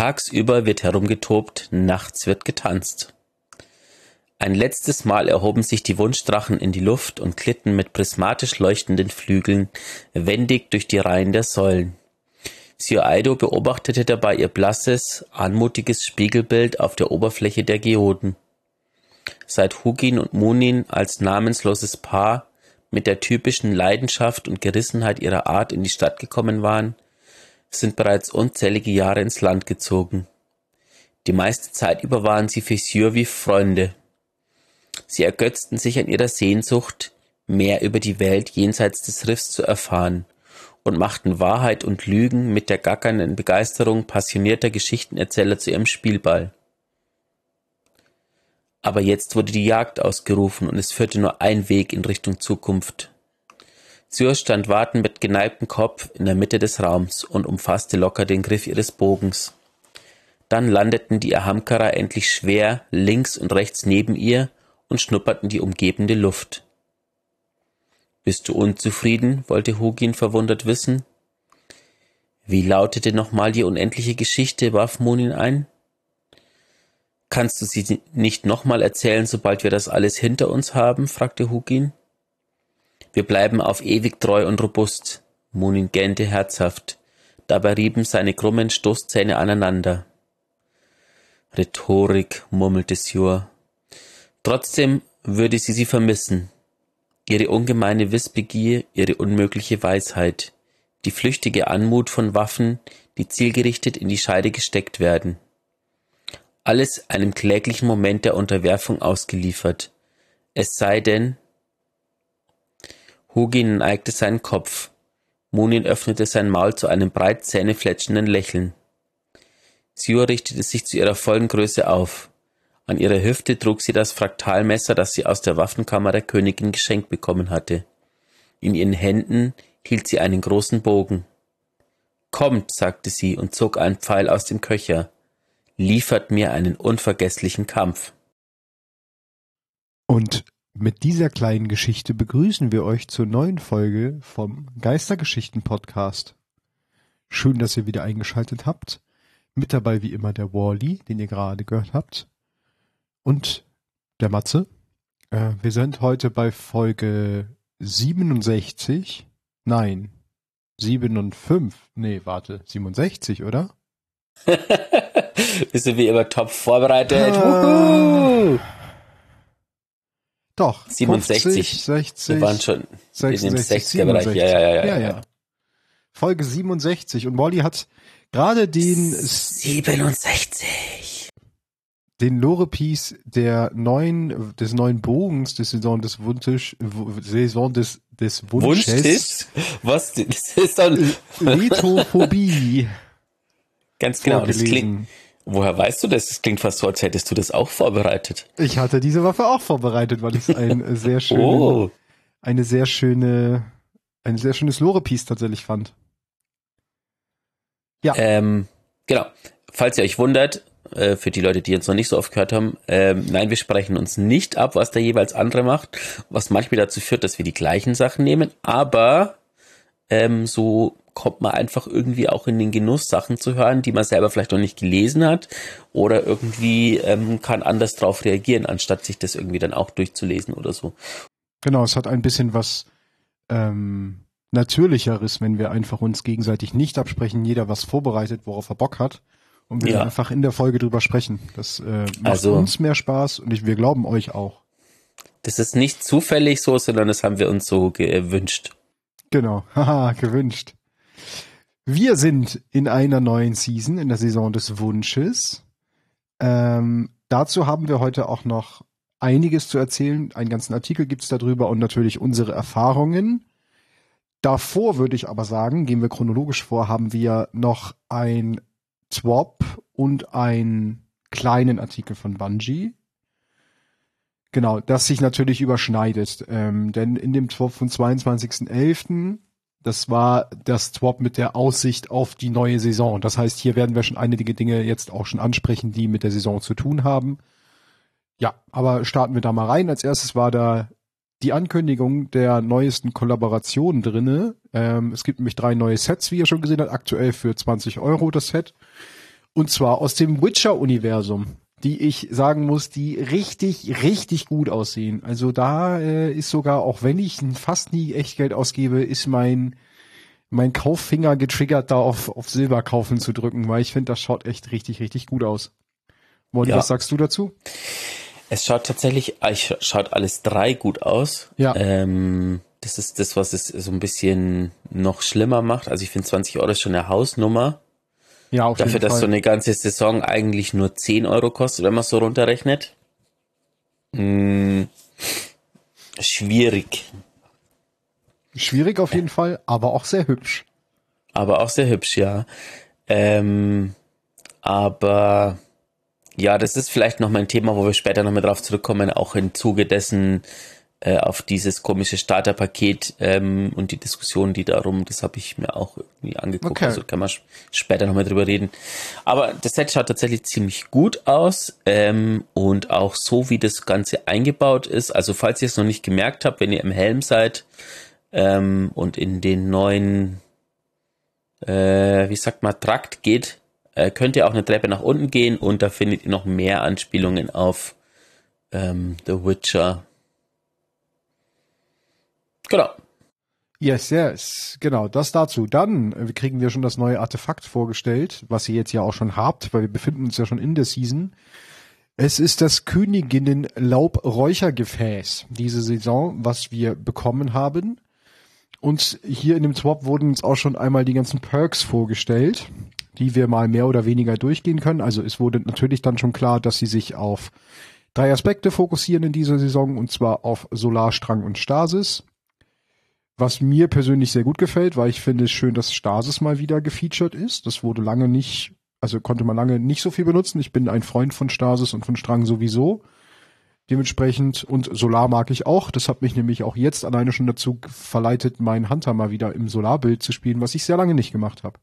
Tagsüber wird herumgetobt, nachts wird getanzt. Ein letztes Mal erhoben sich die Wunschdrachen in die Luft und glitten mit prismatisch leuchtenden Flügeln wendig durch die Reihen der Säulen. Sir Aido beobachtete dabei ihr blasses, anmutiges Spiegelbild auf der Oberfläche der Geoden. Seit Hugin und Munin als namensloses Paar mit der typischen Leidenschaft und Gerissenheit ihrer Art in die Stadt gekommen waren, sind bereits unzählige Jahre ins Land gezogen. Die meiste Zeit über waren sie für Sir wie Freunde. Sie ergötzten sich an ihrer Sehnsucht, mehr über die Welt jenseits des Riffs zu erfahren, und machten Wahrheit und Lügen mit der gackernden Begeisterung passionierter Geschichtenerzähler zu ihrem Spielball. Aber jetzt wurde die Jagd ausgerufen und es führte nur ein Weg in Richtung Zukunft. Syr stand wartend mit geneigtem Kopf in der Mitte des Raums und umfasste locker den Griff ihres Bogens. Dann landeten die Ahamkara endlich schwer links und rechts neben ihr und schnupperten die umgebende Luft. »Bist du unzufrieden?« wollte Hugin verwundert wissen. »Wie lautete nochmal die unendliche Geschichte?« warf Munin ein. »Kannst du sie nicht nochmal erzählen, sobald wir das alles hinter uns haben?« fragte Hugin. »Wir bleiben auf ewig treu und robust.« Munin gähnte herzhaft. Dabei rieben seine krummen Stoßzähne aneinander. »Rhetorik«, murmelte Syr. Trotzdem würde sie vermissen. Ihre ungemeine Wissbegier, ihre unmögliche Weisheit, die flüchtige Anmut von Waffen, die zielgerichtet in die Scheide gesteckt werden. Alles einem kläglichen Moment der Unterwerfung ausgeliefert. Es sei denn... Hugin neigte seinen Kopf. Munin öffnete sein Maul zu einem breit zähnefletschenden Lächeln. Syr richtete sich zu ihrer vollen Größe auf. An ihrer Hüfte trug sie das Fraktalmesser, das sie aus der Waffenkammer der Königin geschenkt bekommen hatte. In ihren Händen hielt sie einen großen Bogen. »Kommt«, sagte sie und zog einen Pfeil aus dem Köcher. »Liefert mir einen unvergesslichen Kampf.« Und mit dieser kleinen Geschichte begrüßen wir euch zur neuen Folge vom Geistergeschichten-Podcast. Schön, dass ihr wieder eingeschaltet habt. Mit dabei wie immer der Wally, den ihr gerade gehört habt. Und der Matze. Wir sind heute bei Folge 67. Nein, 67, oder? Bist du wie immer top vorbereitet? Doch. 67. 50, 60. Wir waren schon 66, in dem 60er-Bereich. Ja. Folge 67. Und Wally hat gerade den 67. Den Lore-Piece des neuen Bogens des Saison des Wunsches. Wunschtisch? Was? Das ist dann Letophobie. Ganz genau, das klingt. Woher weißt du das? Das klingt fast so, als hättest du das auch vorbereitet. Ich hatte diese Waffe auch vorbereitet, weil ich es ein sehr schönes Lore-Piece tatsächlich fand. Ja. Genau. Falls ihr euch wundert, für die Leute, die jetzt noch nicht so oft gehört haben, nein, wir sprechen uns nicht ab, was der jeweils andere macht, was manchmal dazu führt, dass wir die gleichen Sachen nehmen, aber so kommt man einfach irgendwie auch in den Genuss, Sachen zu hören, die man selber vielleicht noch nicht gelesen hat oder irgendwie kann anders drauf reagieren, anstatt sich das irgendwie dann auch durchzulesen oder so. Genau, es hat ein bisschen was Natürlicheres, wenn wir einfach uns gegenseitig nicht absprechen, jeder was vorbereitet, worauf er Bock hat. Und wir einfach in der Folge drüber sprechen. Das macht uns mehr Spaß und wir glauben euch auch. Das ist nicht zufällig so, sondern das haben wir uns so gewünscht. Genau, haha, gewünscht. Wir sind in einer neuen Season, in der Saison des Wunsches. Dazu haben wir heute auch noch einiges zu erzählen. Einen ganzen Artikel gibt's darüber und natürlich unsere Erfahrungen. Davor würde ich aber sagen, gehen wir chronologisch vor, haben wir noch ein Swap und einen kleinen Artikel von Bungie. Genau, das sich natürlich überschneidet. Denn in dem Swap vom 22.11., das war das Swap mit der Aussicht auf die neue Saison. Das heißt, hier werden wir schon einige Dinge jetzt auch schon ansprechen, die mit der Saison zu tun haben. Ja, aber starten wir da mal rein. Als erstes war da die Ankündigung der neuesten Kollaborationen drinne. Es gibt nämlich 3 neue Sets, wie ihr schon gesehen habt, aktuell für 20 € das Set. Und zwar aus dem Witcher-Universum, die ich sagen muss, die richtig, richtig gut aussehen. Also da ist sogar, auch wenn ich fast nie Echtgeld ausgebe, ist mein Kauffinger getriggert, da auf Silber kaufen zu drücken, weil ich finde, das schaut echt richtig, richtig gut aus. Molly, was sagst du dazu? Es schaut tatsächlich, schaut alles 3 gut aus. Ja. Das ist das, was es so ein bisschen noch schlimmer macht. Also ich finde 20 Euro ist schon eine Hausnummer. Ja, auf Dafür, jeden Fall. dass so eine ganze Saison eigentlich nur 10 Euro kostet, wenn man es so runterrechnet. Schwierig. Schwierig auf jeden Fall, aber auch sehr hübsch. Aber auch sehr hübsch, ja. Aber ja, das ist vielleicht noch mal ein Thema, wo wir später noch mal drauf zurückkommen, auch im Zuge dessen auf dieses komische Starterpaket und die Diskussion, die darum, das habe ich mir auch irgendwie angeguckt, Okay. Also kann man später noch mal drüber reden. Aber das Set schaut tatsächlich ziemlich gut aus und auch so, wie das Ganze eingebaut ist. Also falls ihr es noch nicht gemerkt habt, wenn ihr im Helm seid und in den neuen, wie sagt man, Trakt geht, könnt ihr auch eine Treppe nach unten gehen und da findet ihr noch mehr Anspielungen auf The Witcher. Genau. Yes, genau, das dazu. Dann kriegen wir schon das neue Artefakt vorgestellt, was ihr jetzt ja auch schon habt, weil wir befinden uns ja schon in der Season. Es ist das Königinnen-Laubräuchergefäß diese Saison, was wir bekommen haben. Und hier in dem Swap wurden uns auch schon einmal die ganzen Perks vorgestellt, die wir mal mehr oder weniger durchgehen können. Also es wurde natürlich dann schon klar, dass sie sich auf 3 Aspekte fokussieren in dieser Saison, und zwar auf Solarstrang und Stasis. Was mir persönlich sehr gut gefällt, weil ich finde es schön, dass Stasis mal wieder gefeatured ist. Das wurde lange nicht, also konnte man lange nicht so viel benutzen. Ich bin ein Freund von Stasis und von Strang sowieso. Dementsprechend, und Solar mag ich auch. Das hat mich nämlich auch jetzt alleine schon dazu verleitet, meinen Hunter mal wieder im Solarbild zu spielen, was ich sehr lange nicht gemacht habe.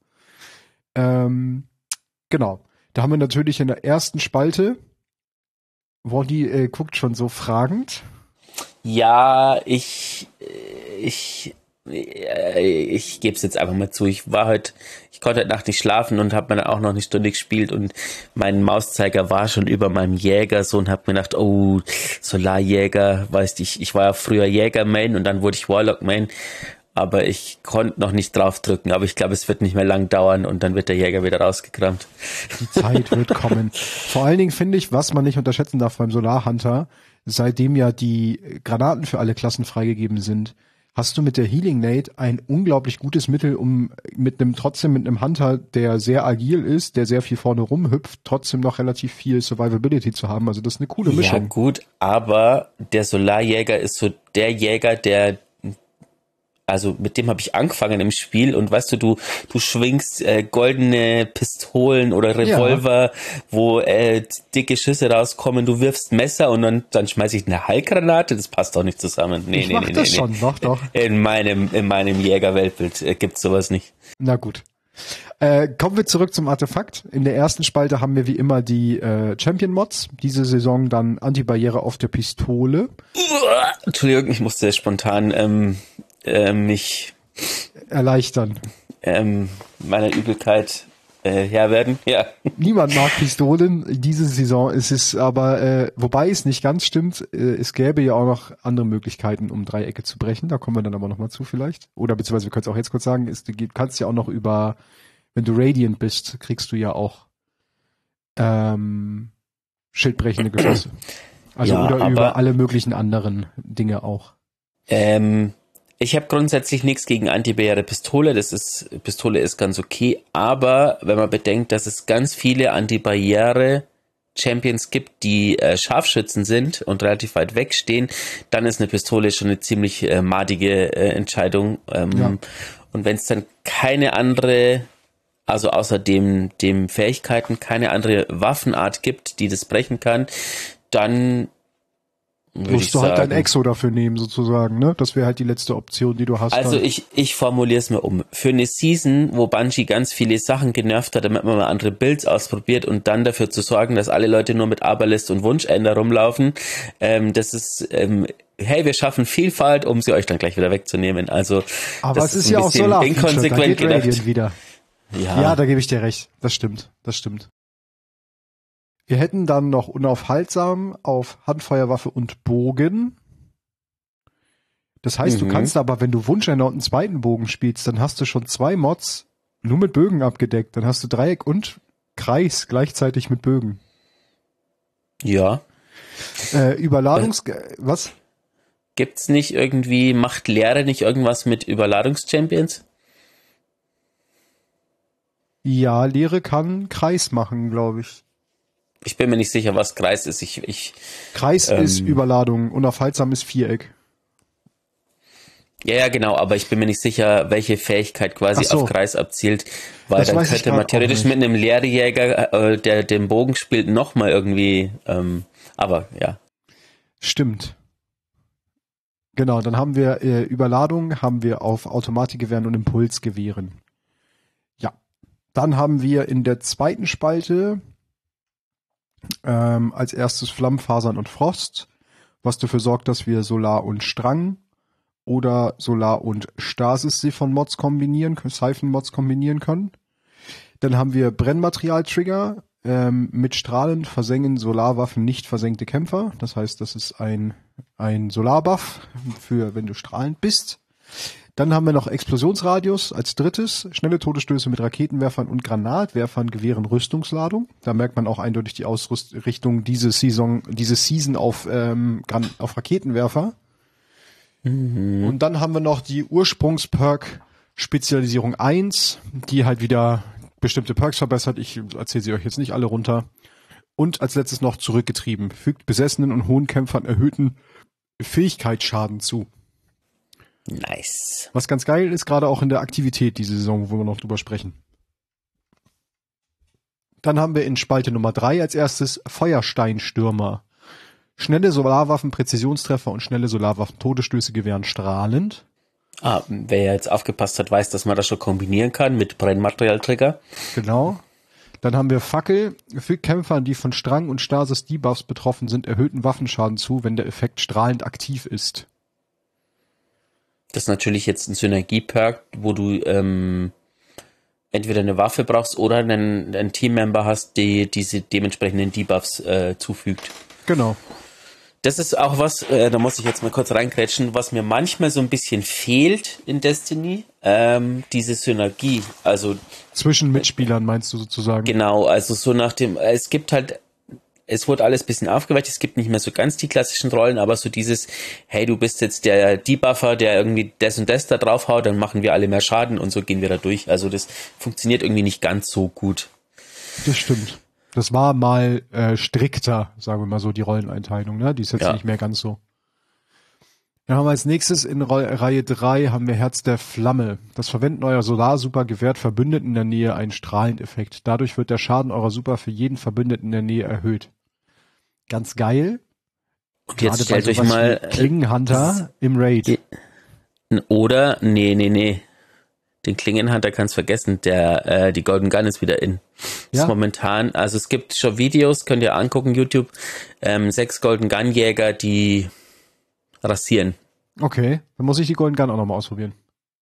Genau. Da haben wir natürlich in der ersten Spalte, Wally guckt schon so fragend. Ja, ich gebe es jetzt einfach mal zu. Ich konnte heute Nacht nicht schlafen und habe mir dann auch noch eine Stunde gespielt und mein Mauszeiger war schon über meinem Jäger so und habe mir gedacht, oh, Solarjäger, weißt du, ich war ja früher Jäger-Main und dann wurde ich Warlock-Main, aber ich konnte noch nicht draufdrücken, aber ich glaube, es wird nicht mehr lang dauern und dann wird der Jäger wieder rausgekramt. Die Zeit wird kommen. Vor allen Dingen finde ich, was man nicht unterschätzen darf beim Solarhunter, seitdem ja die Granaten für alle Klassen freigegeben sind, hast du mit der Healing Nade ein unglaublich gutes Mittel, um trotzdem mit einem Hunter, der sehr agil ist, der sehr viel vorne rumhüpft, trotzdem noch relativ viel Survivability zu haben. Also das ist eine coole Mischung. Ja gut, aber der Solarjäger ist so der Jäger, also mit dem habe ich angefangen im Spiel und weißt du schwingst goldene Pistolen oder Revolver, wo dicke Schüsse rauskommen, du wirfst Messer und dann schmeiße ich eine Heilgranate, das passt doch nicht zusammen. Nee. Schon, doch. In meinem Jägerweltbild gibt's sowas nicht. Na gut. Kommen wir zurück zum Artefakt. In der ersten Spalte haben wir wie immer die Champion-Mods. Diese Saison dann Antibarriere auf der Pistole. Entschuldigung, ich musste spontan mich erleichtern. Meiner Übelkeit Herr werden. Ja. Niemand mag Pistolen. Diese Saison ist es aber, wobei es nicht ganz stimmt, es gäbe ja auch noch andere Möglichkeiten, um Dreiecke zu brechen. Da kommen wir dann aber nochmal zu vielleicht. Oder beziehungsweise wir können es auch jetzt kurz sagen, du kannst ja auch noch wenn du Radiant bist, kriegst du ja auch schildbrechende Geschosse. Also ja, oder über alle möglichen anderen Dinge auch. Ich habe grundsätzlich nichts gegen Antibarriere Pistole. Pistole ist ganz okay, aber wenn man bedenkt, dass es ganz viele Antibarriere Champions gibt, die Scharfschützen sind und relativ weit weg stehen, dann ist eine Pistole schon eine ziemlich madige Entscheidung. Und wenn es dann keine andere, also außer dem Fähigkeiten, keine andere Waffenart gibt, die das brechen kann, dann musst du halt dein Exo dafür nehmen, sozusagen, ne? Das wäre halt die letzte Option, die du hast. Also ich formuliere es mir um. Für eine Season, wo Bungie ganz viele Sachen genervt hat, damit man mal andere Builds ausprobiert und dann dafür zu sorgen, dass alle Leute nur mit Aberlist und Wunschender rumlaufen, das ist, hey, wir schaffen Vielfalt, um sie euch dann gleich wieder wegzunehmen. Also, aber das es ist ja auch Solar inkonsequent da geht gedacht. Radiant wieder. Ja, da gebe ich dir recht. Das stimmt. Wir hätten dann noch unaufhaltsam auf Handfeuerwaffe und Bogen. Das heißt, du kannst aber, wenn du Wunschender und einen zweiten Bogen spielst, dann hast du schon 2 Mods nur mit Bögen abgedeckt. Dann hast du Dreieck und Kreis gleichzeitig mit Bögen. Ja. Was? Gibt's nicht irgendwie, macht Leere nicht irgendwas mit Überladungschampions? Ja, Leere kann Kreis machen, glaube ich. Ich bin mir nicht sicher, was Kreis ist. Kreis ist Überladung, unaufhaltsam ist Viereck. Ja, genau, aber ich bin mir nicht sicher, welche Fähigkeit quasi auf Kreis abzielt, weil dann könnte man theoretisch mit einem Leerjäger, der den Bogen spielt, nochmal irgendwie, aber ja. Stimmt. Genau, dann haben wir Überladung, haben wir auf Automatikgewehren und Impulsgewehren. Ja, dann haben wir in der zweiten Spalte als erstes Flammenfasern und Frost, was dafür sorgt, dass wir Solar und Strang oder Solar- und Stasis-Siphon-Mods kombinieren können. Dann haben wir Brennmaterial-Trigger mit Strahlen versengen Solarwaffen nicht versenkte Kämpfer. Das heißt, das ist ein Solarbuff für, wenn du strahlend bist. Dann haben wir noch Explosionsradius als drittes. Schnelle Todesstöße mit Raketenwerfern und Granatwerfern gewähren Rüstungsladung. Da merkt man auch eindeutig die Ausrichtung diese Season auf Raketenwerfer. Und dann haben wir noch die Ursprungsperk Spezialisierung 1, die halt wieder bestimmte Perks verbessert. Ich erzähle sie euch jetzt nicht alle runter. Und als letztes noch zurückgetrieben. Fügt Besessenen und hohen Kämpfern erhöhten Fähigkeitsschaden zu. Nice. Was ganz geil ist, gerade auch in der Aktivität diese Saison, wo wir noch drüber sprechen. Dann haben wir in Spalte Nummer 3 als erstes Feuersteinstürmer. Schnelle Solarwaffen, Präzisionstreffer und schnelle Solarwaffen Todesstöße gewähren strahlend. Wer jetzt aufgepasst hat, weiß, dass man das schon kombinieren kann mit Brennmaterialtrigger. Genau. Dann haben wir Fackel. Fügt Kämpfern, die von Strang- und Stasis-Debuffs betroffen sind, erhöhten Waffenschaden zu, wenn der Effekt strahlend aktiv ist. Das ist natürlich jetzt ein Synergie-Perk, wo du entweder eine Waffe brauchst oder einen Teammember hast, die diese dementsprechenden Debuffs zufügt. Genau. Das ist auch was, da muss ich jetzt mal kurz reingrätschen, was mir manchmal so ein bisschen fehlt in Destiny, diese Synergie, also zwischen Mitspielern meinst du sozusagen? Genau, also so nach dem, es wurde alles ein bisschen aufgeweicht, es gibt nicht mehr so ganz die klassischen Rollen, aber so dieses, hey, du bist jetzt der Debuffer, der irgendwie das und das da draufhaut, dann machen wir alle mehr Schaden und so gehen wir da durch. Also das funktioniert irgendwie nicht ganz so gut. Das stimmt. Das war mal strikter, sagen wir mal so, die Rolleneinteilung, ne? Die ist jetzt nicht mehr ganz so. Dann haben wir als nächstes in Reihe 3 haben wir Herz der Flamme. Das Verwenden eurer Solarsuper gewährt Verbündeten in der Nähe einen Strahlendeffekt. Dadurch wird der Schaden eurer Super für jeden Verbündeten in der Nähe erhöht. Ganz geil. Und jetzt stellt euch mal Klingenhunter im Raid. Oder, nee. Den Klingenhunter kannst vergessen, die Golden Gun ist wieder in. Ja? Ist momentan, also es gibt schon Videos, könnt ihr angucken, YouTube, 6 Golden Gun Jäger, die rasieren. Okay, dann muss ich die Golden Gun auch nochmal ausprobieren.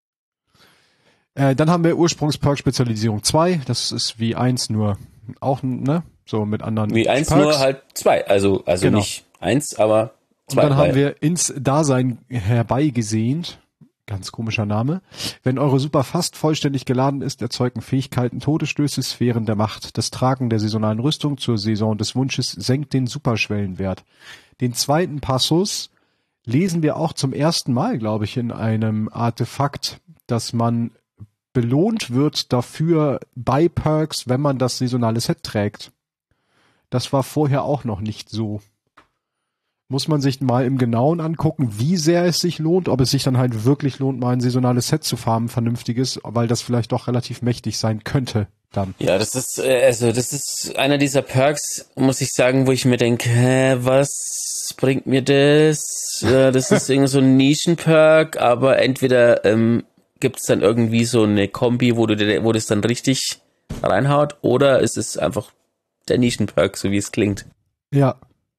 Dann haben wir Ursprungsperk Spezialisierung 2, das ist wie 1 nur auch, ne, so mit anderen Wie 1 Perks. Nur halt 2, also genau. Nicht 1, aber 2. Und dann haben wir ins Dasein herbeigesehnt. Ganz komischer Name. Wenn eure Super fast vollständig geladen ist, erzeugen Fähigkeiten Todesstöße Sphären der Macht. Das Tragen der saisonalen Rüstung zur Saison des Wunsches senkt den Superschwellenwert. Den zweiten Passus lesen wir auch zum ersten Mal, glaube ich, in einem Artefakt, dass man belohnt wird dafür bei Perks, wenn man das saisonale Set trägt. Das war vorher auch noch nicht so. Muss man sich mal im Genauen angucken, wie sehr es sich lohnt, ob es sich dann halt wirklich lohnt, mal ein saisonales Set zu farmen, vernünftiges, weil das vielleicht doch relativ mächtig sein könnte dann. Ja, das ist einer dieser Perks, muss ich sagen, wo ich mir denke, was bringt mir das? Das ist irgendwie so ein Nischen-Perk, aber entweder gibt's dann irgendwie so eine Kombi, wo das dann richtig reinhaut, oder ist es einfach der Nischen-Perk, so wie es klingt. Ja.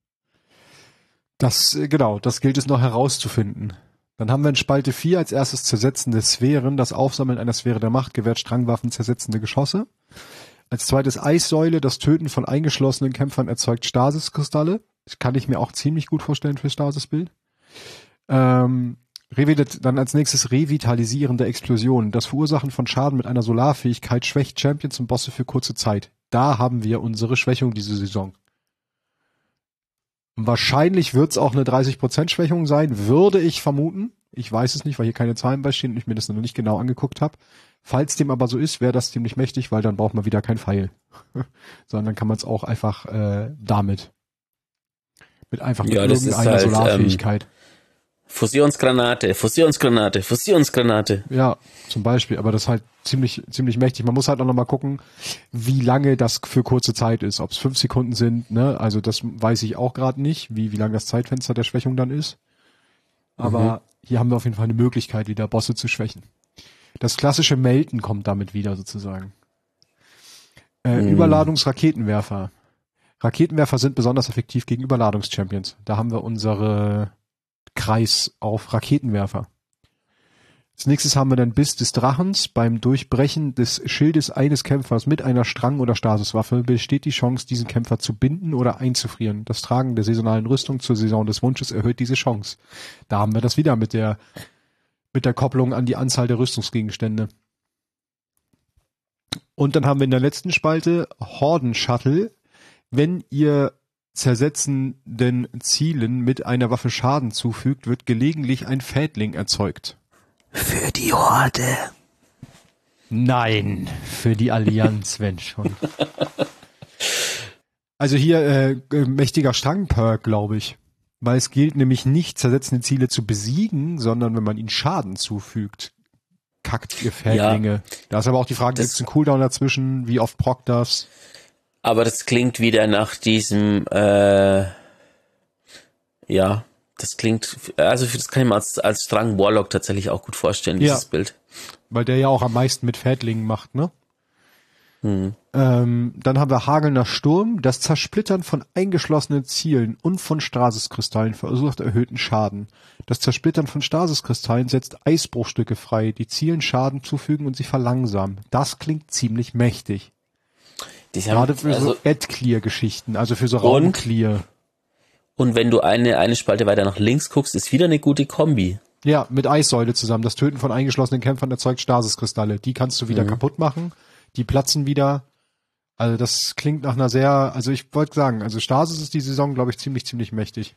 Das gilt es noch herauszufinden. Dann haben wir in Spalte 4 als erstes zersetzende Sphären. Das Aufsammeln einer Sphäre der Macht gewährt Strangwaffen zersetzende Geschosse. Als zweites Eissäule, das Töten von eingeschlossenen Kämpfern erzeugt Stasiskristalle. Das kann ich mir auch ziemlich gut vorstellen für Stasisbild. Dann als nächstes revitalisierende Explosionen. Das Verursachen von Schaden mit einer Solarfähigkeit schwächt Champions und Bosse für kurze Zeit. Da haben wir unsere Schwächung diese Saison. Wahrscheinlich wird es auch eine 30% Schwächung sein, würde ich vermuten. Ich weiß es nicht, weil hier keine Zahlen beistehen und ich mir das noch nicht genau angeguckt habe. Falls dem aber so ist, wäre das ziemlich mächtig, weil dann braucht man wieder kein Pfeil. Sondern dann kann man es auch einfach damit. Mit einfach Ja, das ist irgendeiner halt, Solarfähigkeit. Fusionsgranate. Ja, zum Beispiel, aber das ist halt ziemlich mächtig. Man muss halt auch nochmal gucken, wie lange das für kurze Zeit ist. Ob es 5 Sekunden sind, ne? Also das weiß ich auch gerade nicht, wie lang das Zeitfenster der Schwächung dann ist. Aber hier haben wir auf jeden Fall eine Möglichkeit, wieder Bosse zu schwächen. Das klassische Melten kommt damit wieder sozusagen. Überladungsraketenwerfer. Raketenwerfer sind besonders effektiv gegen Überladungschampions. Da haben wir unsere Kreis auf Raketenwerfer. Als nächstes haben wir dann Biss des Drachens. Beim Durchbrechen des Schildes eines Kämpfers mit einer Strang- oder Stasiswaffe besteht die Chance, diesen Kämpfer zu binden oder einzufrieren. Das Tragen der saisonalen Rüstung zur Saison des Wunsches erhöht diese Chance. Da haben wir das wieder mit der Kopplung an die Anzahl der Rüstungsgegenstände. Und dann haben wir in der letzten Spalte Horden-Shuttle. Wenn ihr zersetzenden Zielen mit einer Waffe Schaden zufügt, wird gelegentlich ein Fädling erzeugt. Für die Horde. Nein, für die Allianz, wenn schon. Also hier mächtiger Strang-Perk, glaube ich. Weil es gilt nämlich nicht, zersetzende Ziele zu besiegen, sondern wenn man ihnen Schaden zufügt, kackt ihr Fädlinge. Ja, da ist aber auch die Frage, gibt es einen Cooldown dazwischen? Wie oft prockt das? Aber das klingt wieder nach diesem, das klingt, also das kann ich mir als Strang Warlock tatsächlich auch gut vorstellen, dieses Bild. Weil der ja auch am meisten mit Fädlingen macht, ne? Dann haben wir Hagelnder Sturm. Das Zersplittern von eingeschlossenen Zielen und von Stasiskristallen verursacht erhöhten Schaden. Das Zersplittern von Stasiskristallen setzt Eisbruchstücke frei, die Zielen Schaden zufügen und sie verlangsamen. Das klingt ziemlich mächtig. Gerade für so Ad-Clear-Geschichten, also für so Raum-Clear. Und wenn du eine Spalte weiter nach links guckst, ist wieder eine gute Kombi. Ja, mit Eissäule zusammen. Das Töten von eingeschlossenen Kämpfern erzeugt Stasiskristalle. Die kannst du wieder kaputt machen. Die platzen wieder. Also das klingt nach einer sehr, also ich wollte sagen, also Stasis ist die Saison, glaube ich, ziemlich mächtig.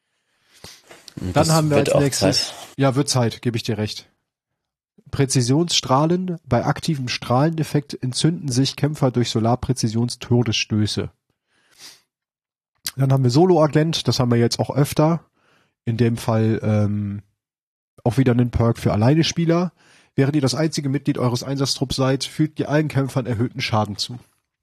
Dann haben wir als nächstes, wird Zeit, gebe ich dir recht. Präzisionsstrahlen. Bei aktivem Strahleneffekt entzünden sich Kämpfer durch Solarpräzisions-Todesstöße. Dann haben wir Solo-Agent, das haben wir jetzt auch öfter. In dem Fall auch wieder einen Perk für Alleinespieler. Während ihr das einzige Mitglied eures Einsatztrupps seid, fügt ihr allen Kämpfern erhöhten Schaden zu.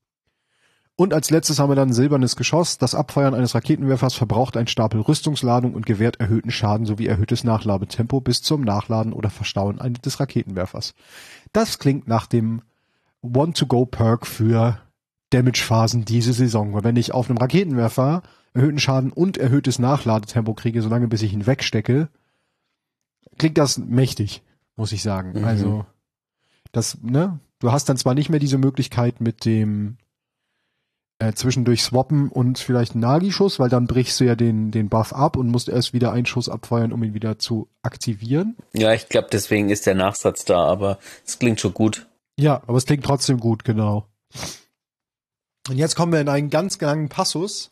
Und als letztes haben wir dann ein silbernes Geschoss. Das Abfeuern eines Raketenwerfers verbraucht einen Stapel Rüstungsladung und gewährt erhöhten Schaden sowie erhöhtes Nachladetempo bis zum Nachladen oder Verstauen des Raketenwerfers. Das klingt nach dem Want-to-Go-Perk für Damage-Phasen diese Saison. Weil wenn ich auf einem Raketenwerfer erhöhten Schaden und erhöhtes Nachladetempo kriege, solange bis ich ihn wegstecke, klingt das mächtig, muss ich sagen. Also, das, ne? Du hast dann zwar nicht mehr diese Möglichkeit mit dem zwischendurch swappen und vielleicht einen Nagi-Schuss, weil dann brichst du ja den Buff ab und musst erst wieder einen Schuss abfeuern, um ihn wieder zu aktivieren. Ja, ich glaube, deswegen ist der Nachsatz da, aber es klingt schon gut. Ja, aber es klingt trotzdem gut, genau. Und jetzt kommen wir in einen ganz langen Passus,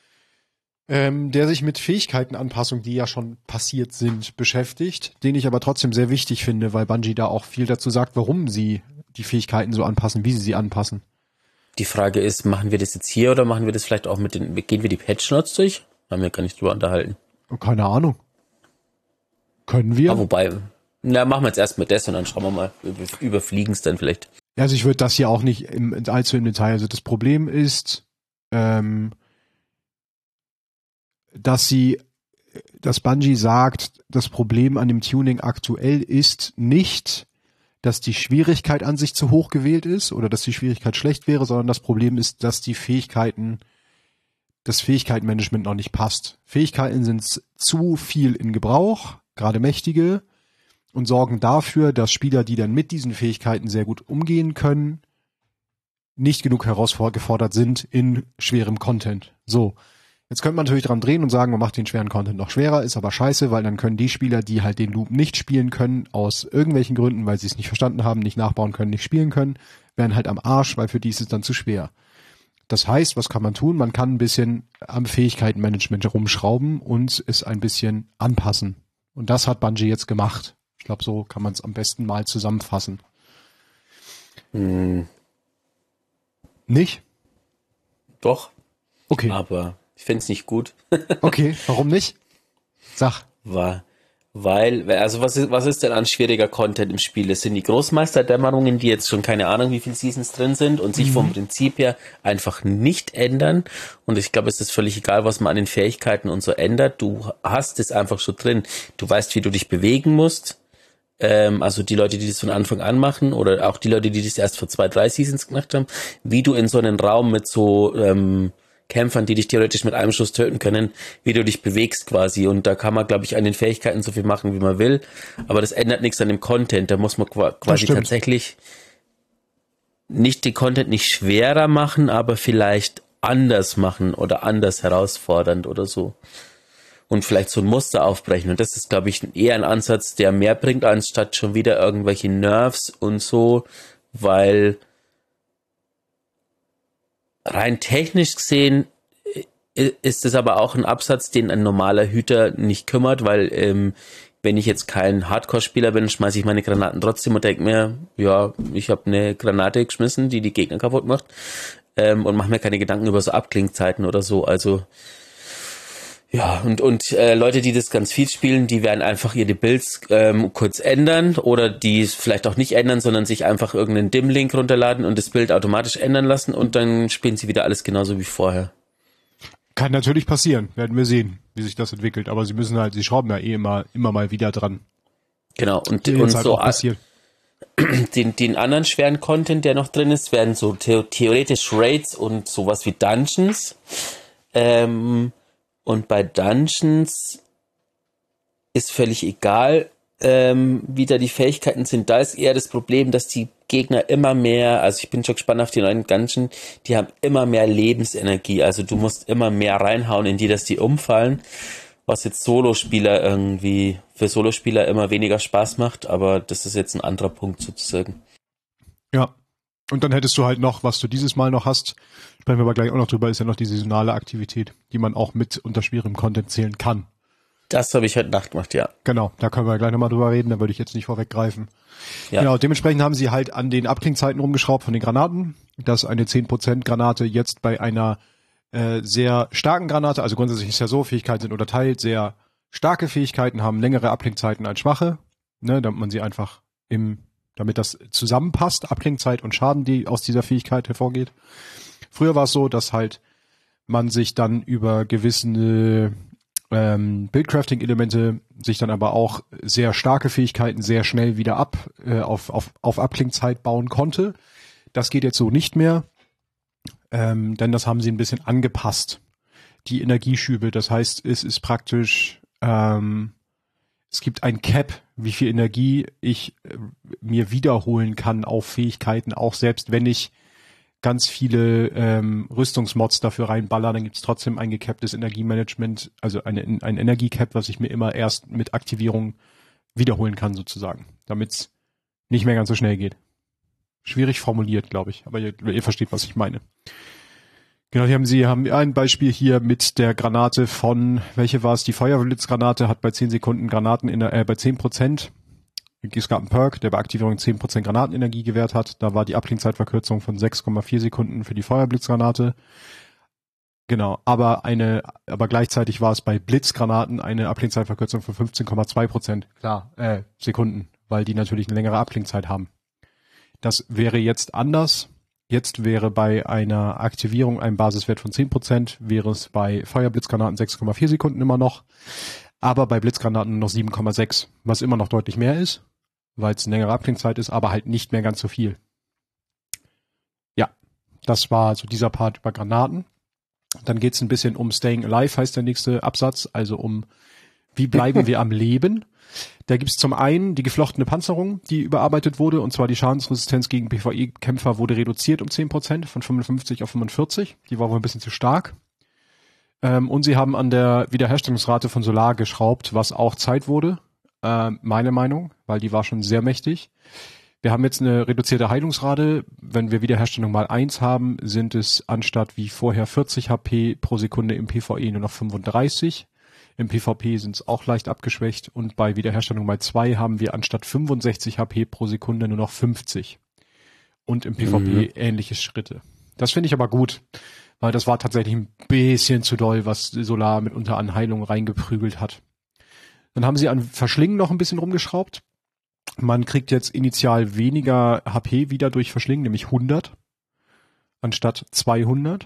der sich mit Fähigkeitenanpassungen, die ja schon passiert sind, beschäftigt, den ich aber trotzdem sehr wichtig finde, weil Bungie da auch viel dazu sagt, warum sie die Fähigkeiten so anpassen, wie sie anpassen. Die Frage ist, machen wir das jetzt hier oder machen wir das vielleicht auch gehen wir die Patch-Notes durch? Haben wir gar nicht drüber unterhalten. Keine Ahnung. Können wir? Aber wobei, machen wir jetzt erst mit das und dann schauen wir mal, überfliegen es dann vielleicht. Also ich würde das hier auch nicht allzu im Detail, also das Problem ist, dass Bungie sagt, das Problem an dem Tuning aktuell ist nicht, dass die Schwierigkeit an sich zu hoch gewählt ist oder dass die Schwierigkeit schlecht wäre, sondern das Problem ist, dass das Fähigkeitenmanagement noch nicht passt. Fähigkeiten sind zu viel in Gebrauch, gerade mächtige, und sorgen dafür, dass Spieler, die dann mit diesen Fähigkeiten sehr gut umgehen können, nicht genug herausgefordert sind in schwerem Content. So. Jetzt könnte man natürlich dran drehen und sagen, man macht den schweren Content noch schwerer, ist aber scheiße, weil dann können die Spieler, die halt den Loop nicht spielen können, aus irgendwelchen Gründen, weil sie es nicht verstanden haben, nicht nachbauen können, nicht spielen können, werden halt am Arsch, weil für die ist es dann zu schwer. Das heißt, was kann man tun? Man kann ein bisschen am Fähigkeitenmanagement herumschrauben und es ein bisschen anpassen. Und das hat Bungie jetzt gemacht. Ich glaube, so kann man es am besten mal zusammenfassen. Nicht? Doch. Okay. Aber ich finde es nicht gut. Okay, warum nicht? Sag. Also was ist denn an schwieriger Content im Spiel? Das sind die Großmeisterdämmerungen, die jetzt schon keine Ahnung, wie viele Seasons drin sind und sich vom Prinzip her einfach nicht ändern. Und ich glaube, es ist völlig egal, was man an den Fähigkeiten und so ändert. Du hast es einfach schon drin. Du weißt, wie du dich bewegen musst. Also die Leute, die das von Anfang an machen oder auch die Leute, die das erst vor 2, 3 Seasons gemacht haben, wie du in so einen Raum mit so Kämpfern, die dich theoretisch mit einem Schuss töten können, wie du dich bewegst quasi. Und da kann man, glaube ich, an den Fähigkeiten so viel machen, wie man will. Aber das ändert nichts an dem Content. Da muss man quasi tatsächlich nicht den Content nicht schwerer machen, aber vielleicht anders machen oder anders herausfordernd oder so. Und vielleicht so ein Muster aufbrechen. Und das ist, glaube ich, eher ein Ansatz, der mehr bringt, anstatt schon wieder irgendwelche Nerves und so, weil rein technisch gesehen ist es aber auch ein Absatz, den ein normaler Hüter nicht kümmert, weil wenn ich jetzt kein Hardcore-Spieler bin, schmeiße ich meine Granaten trotzdem und denke mir, ja, ich habe eine Granate geschmissen, die die Gegner kaputt macht und mache mir keine Gedanken über so Abklingzeiten oder so. Also ja, und Leute, die das ganz viel spielen, die werden einfach ihre Builds kurz ändern oder die es vielleicht auch nicht ändern, sondern sich einfach irgendeinen Dim-Link runterladen und das Bild automatisch ändern lassen und dann spielen sie wieder alles genauso wie vorher. Kann natürlich passieren, werden wir sehen, wie sich das entwickelt, aber sie schrauben ja eh immer mal wieder dran. Genau, und halt so passiert. Den anderen schweren Content, der noch drin ist, werden so theoretisch Raids und sowas wie Dungeons. Und bei Dungeons ist völlig egal, wie da die Fähigkeiten sind. Da ist eher das Problem, dass die Gegner immer mehr, also ich bin schon gespannt auf die neuen Dungeon, die haben immer mehr Lebensenergie. Also du musst immer mehr reinhauen in die, dass die umfallen. Was jetzt für Solospieler immer weniger Spaß macht. Aber das ist jetzt ein anderer Punkt sozusagen. Ja. Und dann hättest du halt noch, was du dieses Mal noch hast, sprechen wir aber gleich auch noch drüber, ist ja noch die saisonale Aktivität, die man auch mit unter schwerem Content zählen kann. Das habe ich heute Nacht gemacht, ja. Genau, da können wir gleich nochmal drüber reden, da würde ich jetzt nicht vorweggreifen. Ja. Genau, dementsprechend haben sie halt an den Abklingzeiten rumgeschraubt von den Granaten, dass eine 10% Granate jetzt bei einer sehr starken Granate, also grundsätzlich ist ja so, Fähigkeiten sind unterteilt, sehr starke Fähigkeiten haben längere Abklingzeiten als schwache, ne, damit man sie einfach damit das zusammenpasst, Abklingzeit und Schaden, die aus dieser Fähigkeit hervorgeht. Früher war es so, dass halt man sich dann über gewisse Buildcrafting-Elemente sich dann aber auch sehr starke Fähigkeiten sehr schnell wieder auf Abklingzeit bauen konnte. Das geht jetzt so nicht mehr, denn das haben sie ein bisschen angepasst, die Energieschübe. Das heißt, es ist praktisch es gibt ein Cap, wie viel Energie ich mir wiederholen kann auf Fähigkeiten, auch selbst wenn ich ganz viele Rüstungsmods dafür reinballer, dann gibt es trotzdem ein gecapptes Energiemanagement, also ein Energiecap, was ich mir immer erst mit Aktivierung wiederholen kann sozusagen, damit es nicht mehr ganz so schnell geht. Schwierig formuliert, glaube ich, aber ihr versteht, was ich meine. Genau, sie haben ein Beispiel hier mit der Granate von, welche war es? Die Feuerblitzgranate hat bei 10 Sekunden Granaten bei 10%. Es gab einen Perk, der bei Aktivierung 10% Granatenenergie gewährt hat. Da war die Abklingzeitverkürzung von 6,4 Sekunden für die Feuerblitzgranate. Genau, aber gleichzeitig war es bei Blitzgranaten eine Abklingzeitverkürzung von 15,2%. Klar, Sekunden, weil die natürlich eine längere Abklingzeit haben. Das wäre jetzt anders. Jetzt wäre bei einer Aktivierung ein Basiswert von 10%, wäre es bei Feuerblitzgranaten 6,4 Sekunden immer noch, aber bei Blitzgranaten noch 7,6, was immer noch deutlich mehr ist, weil es eine längere Abklingzeit ist, aber halt nicht mehr ganz so viel. Ja, das war so dieser Part über Granaten. Dann geht es ein bisschen um Staying Alive, heißt der nächste Absatz, also um wie bleiben wir am Leben. Da gibt's zum einen die geflochtene Panzerung, die überarbeitet wurde, und zwar die Schadensresistenz gegen PvE-Kämpfer wurde reduziert um 10%, von 55 auf 45. Die war wohl ein bisschen zu stark. Und sie haben an der Wiederherstellungsrate von Solar geschraubt, was auch Zeit wurde, meine Meinung, weil die war schon sehr mächtig. Wir haben jetzt eine reduzierte Heilungsrate. Wenn wir Wiederherstellung mal 1 haben, sind es anstatt wie vorher 40 HP pro Sekunde im PvE nur noch 35. Im PvP sind es auch leicht abgeschwächt. Und bei Wiederherstellung mal 2 haben wir anstatt 65 HP pro Sekunde nur noch 50. Und im PvP ähnliche Schritte. Das finde ich aber gut, weil das war tatsächlich ein bisschen zu doll, was Solar mitunter an Heilung reingeprügelt hat. Dann haben sie an Verschlingen noch ein bisschen rumgeschraubt. Man kriegt jetzt initial weniger HP wieder durch Verschlingen, nämlich 100 anstatt 200.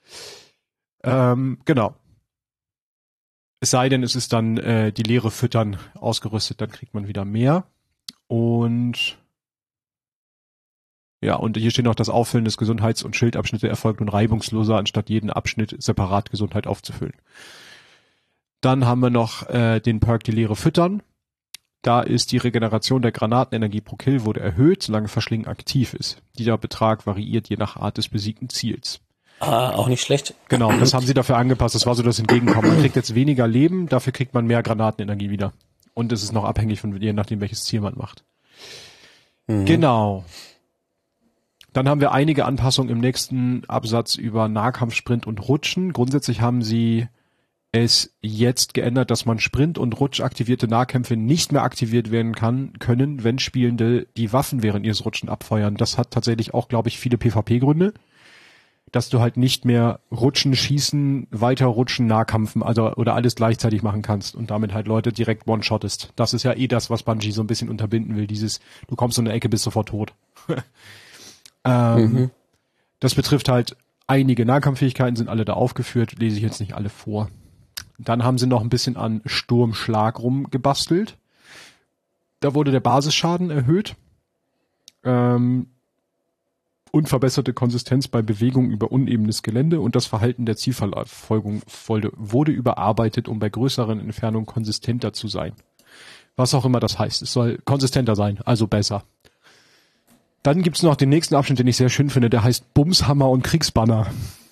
Genau. Es sei denn, es ist dann die leere Füttern ausgerüstet, dann kriegt man wieder mehr. Und ja, und hier steht noch, das Auffüllen des Gesundheits- und Schildabschnitte erfolgt nun reibungsloser, anstatt jeden Abschnitt separat Gesundheit aufzufüllen. Dann haben wir noch den Perk die leere Füttern. Da ist die Regeneration der Granatenenergie pro Kill wurde erhöht, solange Verschlingen aktiv ist. Dieser Betrag variiert je nach Art des besiegten Ziels. Auch nicht schlecht. Genau, das haben sie dafür angepasst. Das war so das Entgegenkommen. Man kriegt jetzt weniger Leben, dafür kriegt man mehr Granatenenergie wieder. Und es ist noch abhängig von je nachdem, welches Ziel man macht. Genau. Dann haben wir einige Anpassungen im nächsten Absatz über Nahkampf, Sprint und Rutschen. Grundsätzlich haben sie es jetzt geändert, dass man Sprint und Rutsch aktivierte Nahkämpfe nicht mehr aktiviert werden können, wenn Spielende die Waffen während ihres Rutschen abfeuern. Das hat tatsächlich auch, glaube ich, viele PvP-Gründe, dass du halt nicht mehr Rutschen, Schießen, weiter Rutschen, Nahkampfen, also oder alles gleichzeitig machen kannst und damit halt Leute direkt one-shottest. Das ist ja eh das, was Bungie so ein bisschen unterbinden will, dieses, du kommst in eine Ecke, bist sofort tot. Das betrifft halt einige Nahkampffähigkeiten, sind alle da aufgeführt, lese ich jetzt nicht alle vor. Dann haben sie noch ein bisschen an Sturmschlag rumgebastelt. Da wurde der Basisschaden erhöht. Und verbesserte Konsistenz bei Bewegung über unebenes Gelände und das Verhalten der Zielverfolgung wurde überarbeitet, um bei größeren Entfernungen konsistenter zu sein. Was auch immer das heißt. Es soll konsistenter sein, also besser. Dann gibt's noch den nächsten Abschnitt, den ich sehr schön finde, der heißt Bumshammer und Kriegsbanner.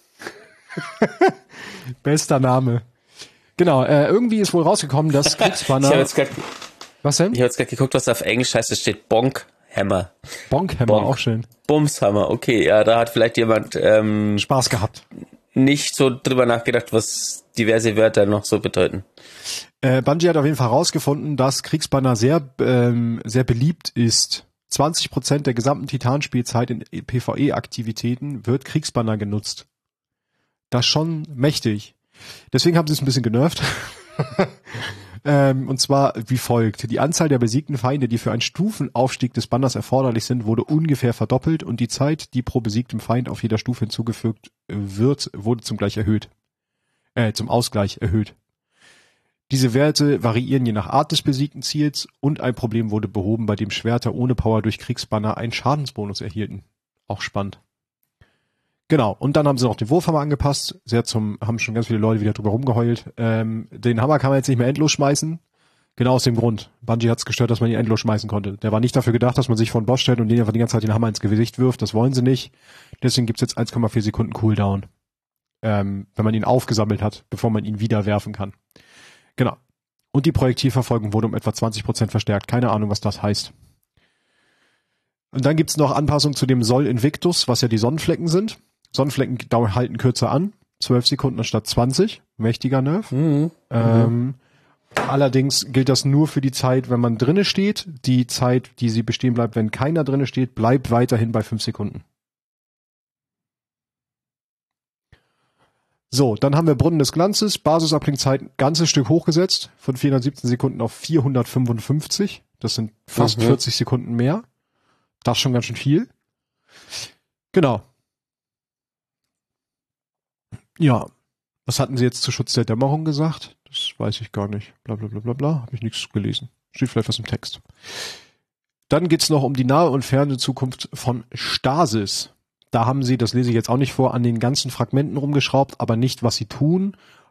Bester Name. Genau, irgendwie ist wohl rausgekommen, dass Kriegsbanner... Was denn? Ich habe jetzt gerade geguckt, was auf Englisch heißt, es steht Bonkhammer. Bonkhammer, auch schön. Bumshammer, okay, ja, da hat vielleicht jemand Spaß gehabt. Nicht so drüber nachgedacht, was diverse Wörter noch so bedeuten. Bungie hat auf jeden Fall herausgefunden, dass Kriegsbanner sehr beliebt ist. 20% der gesamten Titanspielzeit in PvE-Aktivitäten wird Kriegsbanner genutzt. Das ist schon mächtig. Deswegen haben sie es ein bisschen genervt. Und zwar wie folgt. Die Anzahl der besiegten Feinde, die für einen Stufenaufstieg des Banners erforderlich sind, wurde ungefähr verdoppelt und die Zeit, die pro besiegtem Feind auf jeder Stufe hinzugefügt wird, wurde zum Ausgleich erhöht. Diese Werte variieren je nach Art des besiegten Ziels und ein Problem wurde behoben, bei dem Schwerter ohne Power durch Kriegsbanner einen Schadensbonus erhielten. Auch spannend. Genau, und dann haben sie noch den Wurfhammer angepasst. Haben schon ganz viele Leute wieder drüber rumgeheult. Den Hammer kann man jetzt nicht mehr endlos schmeißen. Genau aus dem Grund. Bungie hat es gestört, dass man ihn endlos schmeißen konnte. Der war nicht dafür gedacht, dass man sich vor den Boss stellt und den einfach die ganze Zeit den Hammer ins Gesicht wirft. Das wollen sie nicht. Deswegen gibt's jetzt 1,4 Sekunden Cooldown. Wenn man ihn aufgesammelt hat, bevor man ihn wieder werfen kann. Genau. Und die Projektilverfolgung wurde um etwa 20% verstärkt. Keine Ahnung, was das heißt. Und dann gibt's noch Anpassungen zu dem Sol Invictus, was ja die Sonnenflecken sind. Sonnenflecken halten kürzer an. 12 Sekunden anstatt 20. Mächtiger Nerv. Allerdings gilt das nur für die Zeit, wenn man drinne steht. Die Zeit, die sie bestehen bleibt, wenn keiner drinne steht, bleibt weiterhin bei 5 Sekunden. So, dann haben wir Brunnen des Glanzes. Basisabklingzeit ein ganzes Stück hochgesetzt. Von 417 Sekunden auf 455. Das sind fast 40 Sekunden mehr. Das ist schon ganz schön viel. Genau. Ja. Was hatten sie jetzt zu Schutz der Dämmerung gesagt? Das weiß ich gar nicht. Bla bla bla bla bla. Habe ich nichts gelesen. Steht vielleicht was im Text. Dann geht's noch um die nahe und ferne Zukunft von Stasis. Da haben sie, das lese ich jetzt auch nicht vor, an den ganzen Fragmenten rumgeschraubt, aber nicht, was sie tun,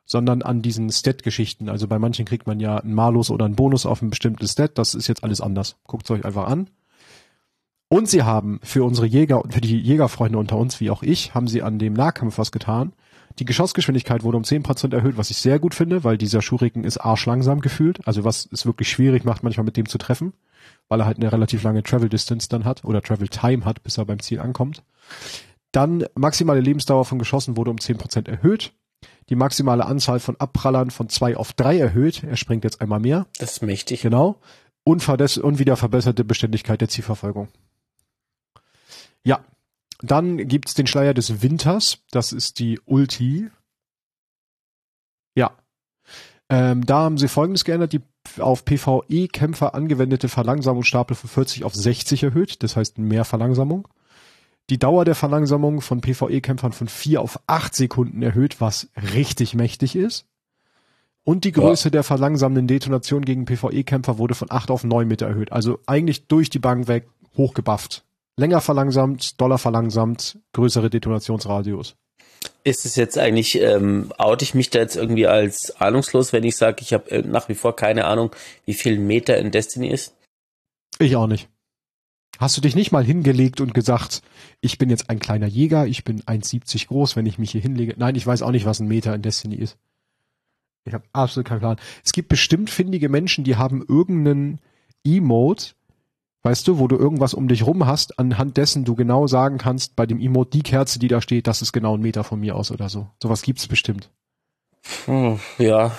sondern an diesen Stat-Geschichten. Also bei manchen kriegt man ja einen Malus oder einen Bonus auf ein bestimmtes Stat. Das ist jetzt alles anders. Guckt es euch einfach an. Und sie haben für unsere Jäger und für die Jägerfreunde unter uns, wie auch ich, haben sie an dem Nahkampf was getan. Die Geschossgeschwindigkeit wurde um 10% erhöht, was ich sehr gut finde, weil dieser Schuriken ist arschlangsam gefühlt. Also was es wirklich schwierig macht, manchmal mit dem zu treffen, weil er halt eine relativ lange Travel Distance dann hat oder Travel Time hat, bis er beim Ziel ankommt. Dann maximale Lebensdauer von Geschossen wurde um 10% erhöht. Die maximale Anzahl von Abprallern von 2 auf 3 erhöht. Er springt jetzt einmal mehr. Das ist mächtig. Genau. Und wieder verbesserte Beständigkeit der Zielverfolgung. Ja. Dann gibt's den Schleier des Winters. Das ist die Ulti. Ja. Da haben sie Folgendes geändert. Die auf PvE-Kämpfer angewendete Verlangsamungsstapel von 40 auf 60 erhöht. Das heißt mehr Verlangsamung. Die Dauer der Verlangsamung von PvE-Kämpfern von 4 auf 8 Sekunden erhöht, was richtig mächtig ist. Und die Größe der verlangsamenden Detonation gegen PvE-Kämpfer wurde von 8 auf 9 Meter erhöht. Also eigentlich durch die Bank weg hochgebufft. Länger verlangsamt, doller verlangsamt, größere Detonationsradius. Ist es jetzt eigentlich, oute ich mich da jetzt irgendwie als ahnungslos, wenn ich sage, ich habe nach wie vor keine Ahnung, wie viel Meter in Destiny ist? Ich auch nicht. Hast du dich nicht mal hingelegt und gesagt, ich bin jetzt ein kleiner Jäger, ich bin 1,70 groß, wenn ich mich hier hinlege? Nein, ich weiß auch nicht, was ein Meter in Destiny ist. Ich habe absolut keinen Plan. Es gibt bestimmt findige Menschen, die haben irgendeinen Emote, weißt du, wo du irgendwas um dich rum hast, anhand dessen du genau sagen kannst, bei dem Emote, die Kerze, die da steht, das ist genau 1 Meter von mir aus oder so. Sowas gibt's bestimmt. Ja.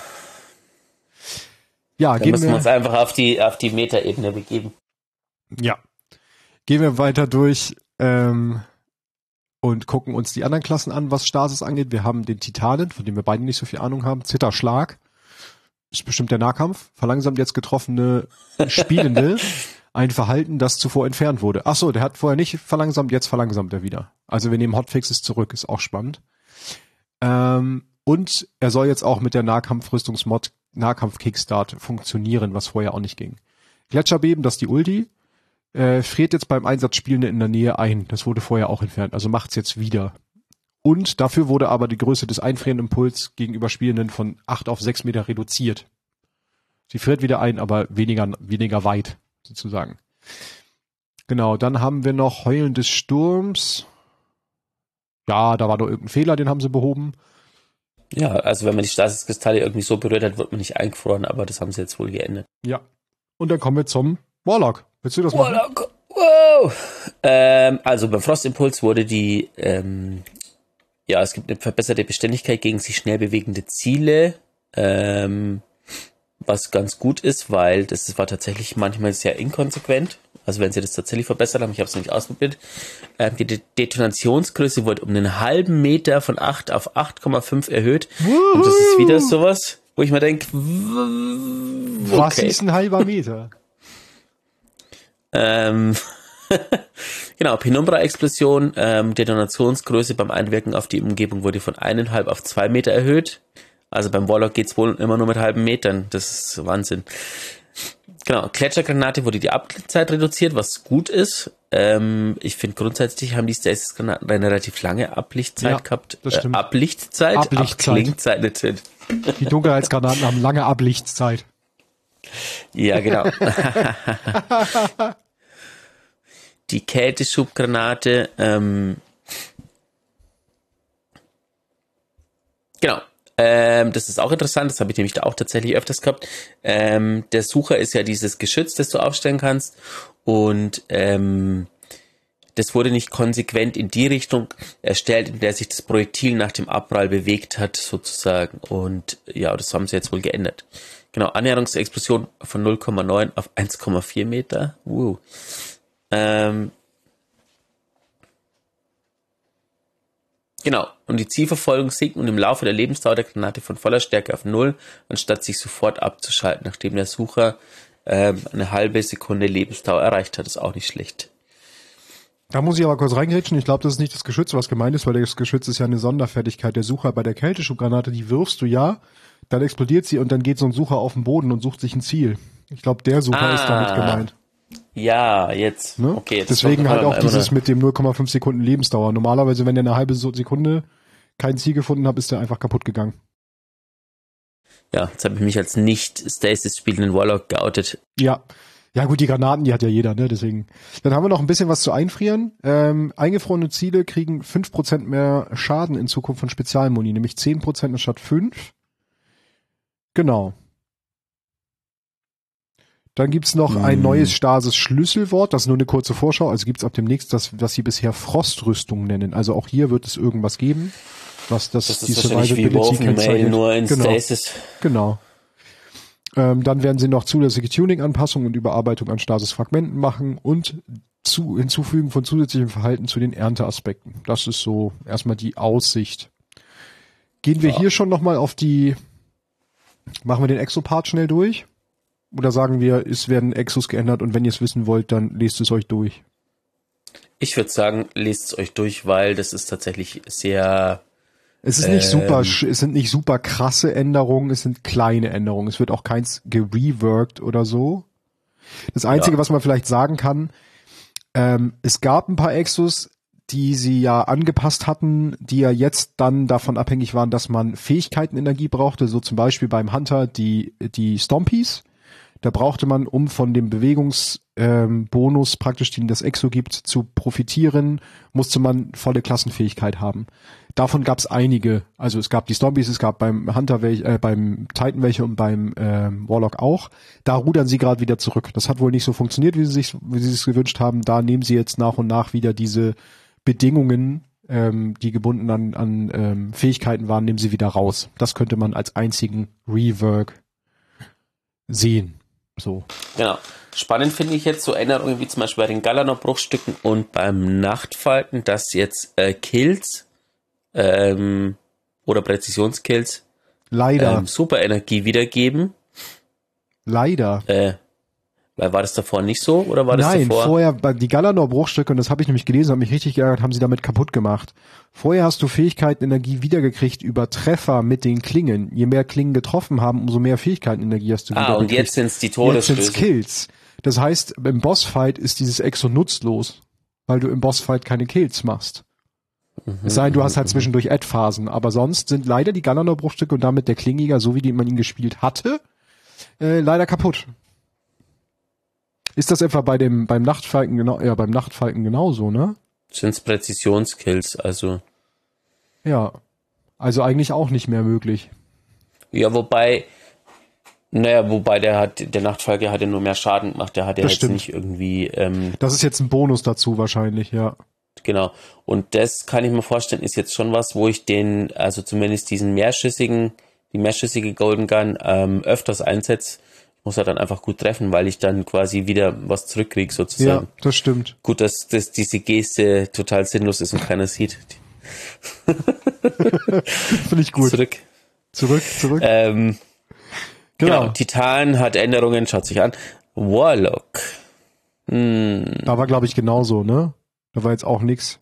Ja, dann müssen wir uns einfach auf die Metaebene begeben. Ja. Gehen wir weiter durch und gucken uns die anderen Klassen an, was Stasis angeht. Wir haben den Titanen, von dem wir beide nicht so viel Ahnung haben. Zitterschlag. Ist bestimmt der Nahkampf. Verlangsamt jetzt getroffene Spielende. Ein Verhalten, das zuvor entfernt wurde. Ach so, der hat vorher nicht verlangsamt, jetzt verlangsamt er wieder. Also wir nehmen Hotfixes zurück, ist auch spannend. Und er soll jetzt auch mit der Nahkampfrüstungsmod Nahkampf-Kickstart funktionieren, was vorher auch nicht ging. Gletscherbeben, das ist die Ulti. Friert jetzt beim Einsatz Spielende in der Nähe ein. Das wurde vorher auch entfernt, also macht's jetzt wieder. Und dafür wurde aber die Größe des einfrierenden Impuls gegenüber Spielenden von 8 auf 6 Meter reduziert. Sie friert wieder ein, aber weniger weit, sozusagen. Genau, dann haben wir noch Heulen des Sturms. Ja, da war doch irgendein Fehler, den haben sie behoben. Ja, also wenn man die Stasiskristalle irgendwie so berührt hat, wird man nicht eingefroren, aber das haben sie jetzt wohl geändert. Ja. Und dann kommen wir zum Warlock. Willst du das machen? Warlock, wow! Also beim Frostimpuls wurde es gibt eine verbesserte Beständigkeit gegen sich schnell bewegende Ziele, was ganz gut ist, weil das war tatsächlich manchmal sehr inkonsequent. Also wenn sie das tatsächlich verbessert haben, ich habe es nicht ausprobiert. Die Detonationsgröße wurde um einen halben Meter von 8 auf 8,5 erhöht. Und das ist wieder sowas, wo ich mir denke, okay. Was ist ein halber Meter? Genau, Penumbra-Explosion, Detonationsgröße beim Einwirken auf die Umgebung wurde von 1,5 auf 2 Meter erhöht. Also beim Warlock geht's wohl immer nur mit halben Metern. Das ist Wahnsinn. Genau, Gletschergranate wurde die Ablichtzeit reduziert, was gut ist. Ich finde grundsätzlich haben die Stasis-Granaten eine relativ lange Ablichtzeit gehabt. Das stimmt. Ablichtzeit. Abklingzeit natürlich. Die Dunkelheitsgranaten haben lange Ablichtzeit. Ja, genau. Die Kälteschubgranate, genau. Das ist auch interessant, das habe ich nämlich da auch tatsächlich öfters gehabt. Der Sucher ist ja dieses Geschütz, das du aufstellen kannst, und das wurde nicht konsequent in die Richtung erstellt, in der sich das Projektil nach dem Abprall bewegt hat, sozusagen. Und ja, das haben sie jetzt wohl geändert. Genau, Annäherungsexplosion von 0,9 auf 1,4 Meter. Genau, und die Zielverfolgung sinkt nun im Laufe der Lebensdauer der Granate von voller Stärke auf 0, anstatt sich sofort abzuschalten, nachdem der Sucher eine halbe Sekunde Lebensdauer erreicht hat. Ist auch nicht schlecht. Da muss ich aber kurz reingrätschen. Ich glaube, das ist nicht das Geschütz, was gemeint ist, weil das Geschütz ist ja eine Sonderfertigkeit. Der Sucher bei der Kälteschubgranate, die wirfst du ja, dann explodiert sie und dann geht so ein Sucher auf den Boden und sucht sich ein Ziel. Ich glaube, der Sucher ist damit gemeint. Ja, jetzt. Ne? Okay, jetzt deswegen halt auch dieses mit dem 0,5 Sekunden Lebensdauer. Normalerweise, wenn der eine halbe Sekunde kein Ziel gefunden hat, ist der einfach kaputt gegangen. Ja, jetzt habe ich mich als nicht Stasis spielenden Warlock geoutet. Ja. Ja gut, die Granaten, die hat ja jeder, ne? Deswegen. Dann haben wir noch ein bisschen was zu einfrieren. Eingefrorene Ziele kriegen 5% mehr Schaden in Zukunft von Spezialmuni, nämlich 10% anstatt 5. Genau. Dann gibt's noch ein neues Stasis-Schlüsselwort, das ist nur eine kurze Vorschau, also gibt's ab demnächst das, was sie bisher Frostrüstung nennen. Also auch hier wird es irgendwas geben, was das ist die wahrscheinlich wie Wolfenmail, nur in Stasis. Genau. Dann werden sie noch zusätzliche Tuning-Anpassungen und Überarbeitung an Stasis-Fragmenten machen und hinzufügen von zusätzlichem Verhalten zu den Ernteaspekten. Das ist so erstmal die Aussicht. Gehen wir hier schon nochmal machen wir den Exo-Part schnell durch? Oder sagen wir, es werden Exos geändert und wenn ihr es wissen wollt, dann lest es euch durch? Ich würde sagen, lest es euch durch, weil das ist tatsächlich sehr... Es ist es sind nicht super krasse Änderungen, es sind kleine Änderungen. Es wird auch keins gereworked oder so. Das Einzige, was man vielleicht sagen kann, es gab ein paar Exos, die sie ja angepasst hatten, die ja jetzt dann davon abhängig waren, dass man Fähigkeitenenergie brauchte, so zum Beispiel beim Hunter die Stompies. Da brauchte man, um von dem Bewegungsbonus praktisch, den das Exo gibt, zu profitieren, musste man volle Klassenfähigkeit haben. Davon gab es einige. Also es gab die Stompies, es gab beim Hunter beim Titan welche und beim Warlock auch. Da rudern sie gerade wieder zurück. Das hat wohl nicht so funktioniert, wie sie es gewünscht haben. Da nehmen sie jetzt nach und nach wieder diese Bedingungen, die gebunden an Fähigkeiten waren, nehmen sie wieder raus. Das könnte man als einzigen Rework sehen. So. Genau. Spannend finde ich jetzt so Änderungen wie zum Beispiel bei den Galanor-Bruchstücken und beim Nachtfalken, dass jetzt Kills oder Präzisionskills leider Superenergie wiedergeben. Leider. Weil war das davor nicht so oder war das Nein, davor? vorher, die Galanor-Bruchstücke, und das habe ich nämlich gelesen, habe mich richtig geärgert, haben sie damit kaputt gemacht. Vorher hast du Fähigkeitenenergie wiedergekriegt über Treffer mit den Klingen. Je mehr Klingen getroffen haben, umso mehr Fähigkeitenenergie hast du wiedergekriegt. Und jetzt sind's die Todesstöße. Jetzt sind's Kills. Das heißt, im Bossfight ist dieses Exo nutzlos, weil du im Bossfight keine Kills machst. Es sei denn, du hast halt zwischendurch Add-Phasen, aber sonst sind leider die Galanor-Bruchstücke und damit der Klingjäger, so wie man ihn gespielt hatte, leider kaputt. Ist das etwa beim Nachtfalken beim Nachtfalken genauso, ne? Sind's Präzisionskills, also. Ja. Also eigentlich auch nicht mehr möglich. Ja, wobei der Nachtfalke hatte nur mehr Schaden gemacht, der hat ja jetzt stimmt. nicht irgendwie, das ist jetzt ein Bonus dazu wahrscheinlich, ja. Genau. Und das kann ich mir vorstellen, ist jetzt schon was, wo ich also zumindest die mehrschüssige Golden Gun, öfters einsetze. Muss er dann einfach gut treffen, weil ich dann quasi wieder was zurückkriege, sozusagen. Ja, das stimmt. Gut, dass diese Geste total sinnlos ist und keiner sieht. Finde ich gut. Zurück. Genau, Titan hat Änderungen, schaut sich an. Warlock. Da war, glaube ich, genauso, ne? Da war jetzt auch nix.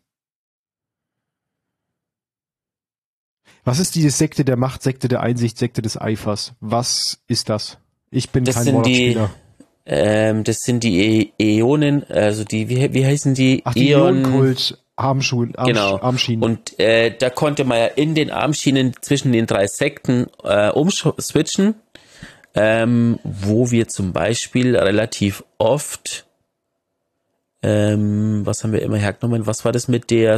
Was ist diese Sekte der Macht, Sekte der Einsicht, Sekte des Eifers? Was ist das? Ich bin kein Warlock-Spieler. Das sind die Äonen, also wie heißen die? Ach, die Äonenkult Armschienen. Genau. Und da konnte man ja in den Armschienen zwischen den 3 Sekten umswitchen, wo wir zum Beispiel relativ oft was haben wir immer hergenommen? Was war das mit der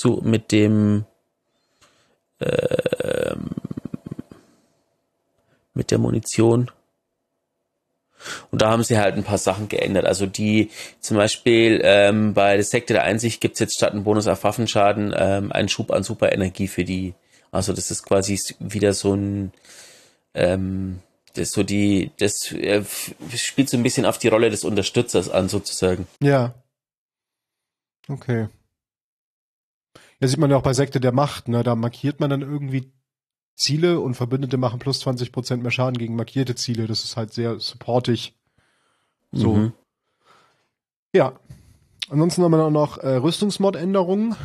Munition? Und da haben sie halt ein paar Sachen geändert. Also die zum Beispiel bei der Sekte der Einsicht gibt es jetzt statt einen Bonus auf Waffenschaden einen Schub an Superenergie für die. Also das ist quasi wieder so ein das spielt so ein bisschen auf die Rolle des Unterstützers an, sozusagen. Ja. Okay. Ja, sieht man ja auch bei Sekte der Macht, ne? Da markiert man dann irgendwie Ziele und Verbündete machen plus 20% mehr Schaden gegen markierte Ziele. Das ist halt sehr supportig. So. Mhm. Ja. Ansonsten haben wir auch noch Rüstungsmod-Änderungen.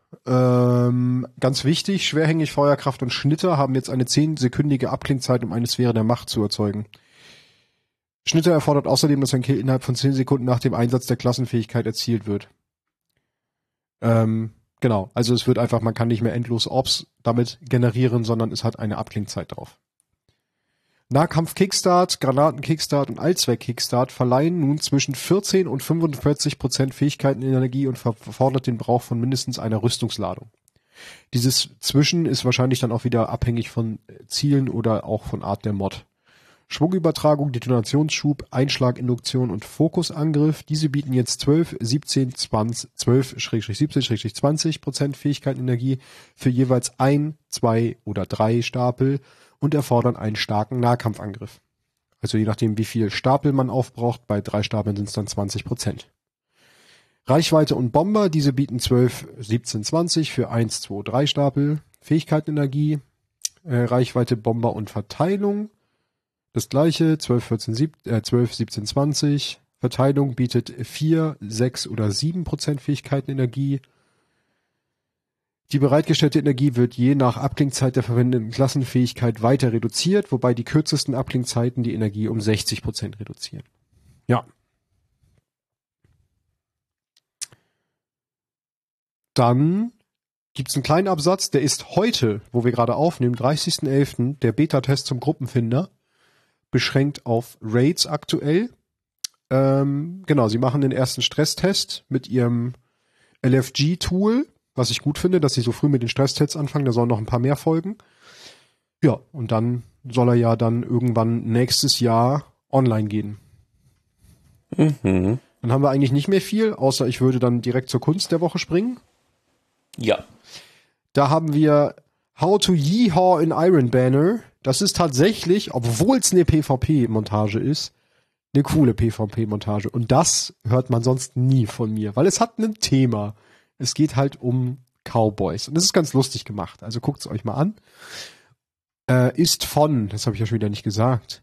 Ganz wichtig, schwerhängig, Feuerkraft und Schnitter haben jetzt eine 10-sekündige Abklingzeit, um eine Sphäre der Macht zu erzeugen. Schnitter erfordert außerdem, dass ein Kill innerhalb von 10 Sekunden nach dem Einsatz der Klassenfähigkeit erzielt wird. Genau, also es wird einfach, man kann nicht mehr endlos Orbs damit generieren, sondern es hat eine Abklingzeit drauf. Nahkampf-Kickstart, Granaten-Kickstart und Allzweck-Kickstart verleihen nun zwischen 14 und 45% Fähigkeitenenergie und fordert den Brauch von mindestens einer Rüstungsladung. Dieses Zwischen ist wahrscheinlich dann auch wieder abhängig von Zielen oder auch von Art der Mod. Schwungübertragung, Detonationsschub, Einschlag, Induktion und Fokusangriff. Diese bieten jetzt 12-17-20% Fähigkeitenenergie für jeweils 1, 2 oder 3 Stapel und erfordern einen starken Nahkampfangriff. Also je nachdem, wie viel Stapel man aufbraucht, bei 3 Stapeln sind es dann 20%. Reichweite und Bomber, diese bieten 12-17-20 für 1, 2, 3 Stapel. Fähigkeitenenergie, Reichweite, Bomber und Verteilung. Das gleiche, 12-17-20. Verteilung bietet 4, 6 oder 7% Fähigkeitenenergie. Die bereitgestellte Energie wird je nach Abklingzeit der verwendeten Klassenfähigkeit weiter reduziert, wobei die kürzesten Abklingzeiten die Energie um 60% reduzieren. Ja. Dann gibt's einen kleinen Absatz, der ist heute, wo wir gerade aufnehmen, 30.11., der Beta-Test zum Gruppenfinder, beschränkt auf Raids aktuell. Genau, sie machen den ersten Stresstest mit ihrem LFG-Tool, was ich gut finde, dass sie so früh mit den Stresstests anfangen, da sollen noch ein paar mehr folgen. Ja, und dann soll er ja dann irgendwann nächstes Jahr online gehen. Mhm. Dann haben wir eigentlich nicht mehr viel, außer ich würde dann direkt zur Kunst der Woche springen. Ja. Da haben wir How to Yeehaw in Iron Banner. Das ist tatsächlich, obwohl es eine PvP-Montage ist, eine coole PvP-Montage. Und das hört man sonst nie von mir, weil es hat ein Thema. Es geht halt um Cowboys. Und das ist ganz lustig gemacht. Also guckt es euch mal an. Ist von, das habe ich ja schon wieder nicht gesagt,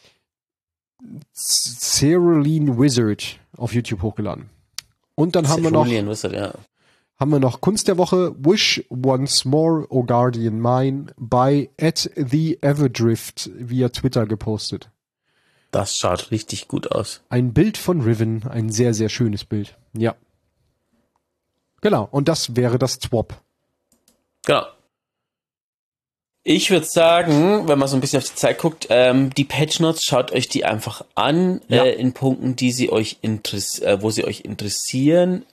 Cerulean Wizard auf YouTube hochgeladen. Und dann haben wir noch Wizard, ja. Haben wir noch Kunst der Woche, Wish Once More, O Guardian Mine, by @TheEverdrift via Twitter gepostet. Das schaut richtig gut aus. Ein Bild von Riven, ein sehr, sehr schönes Bild. Ja. Genau, und das wäre das Twop. Genau. Ich würde sagen, wenn man so ein bisschen auf die Zeit guckt, die Patch Notes, schaut euch die einfach an, Ja. in Punkten, die sie euch wo sie euch interessieren.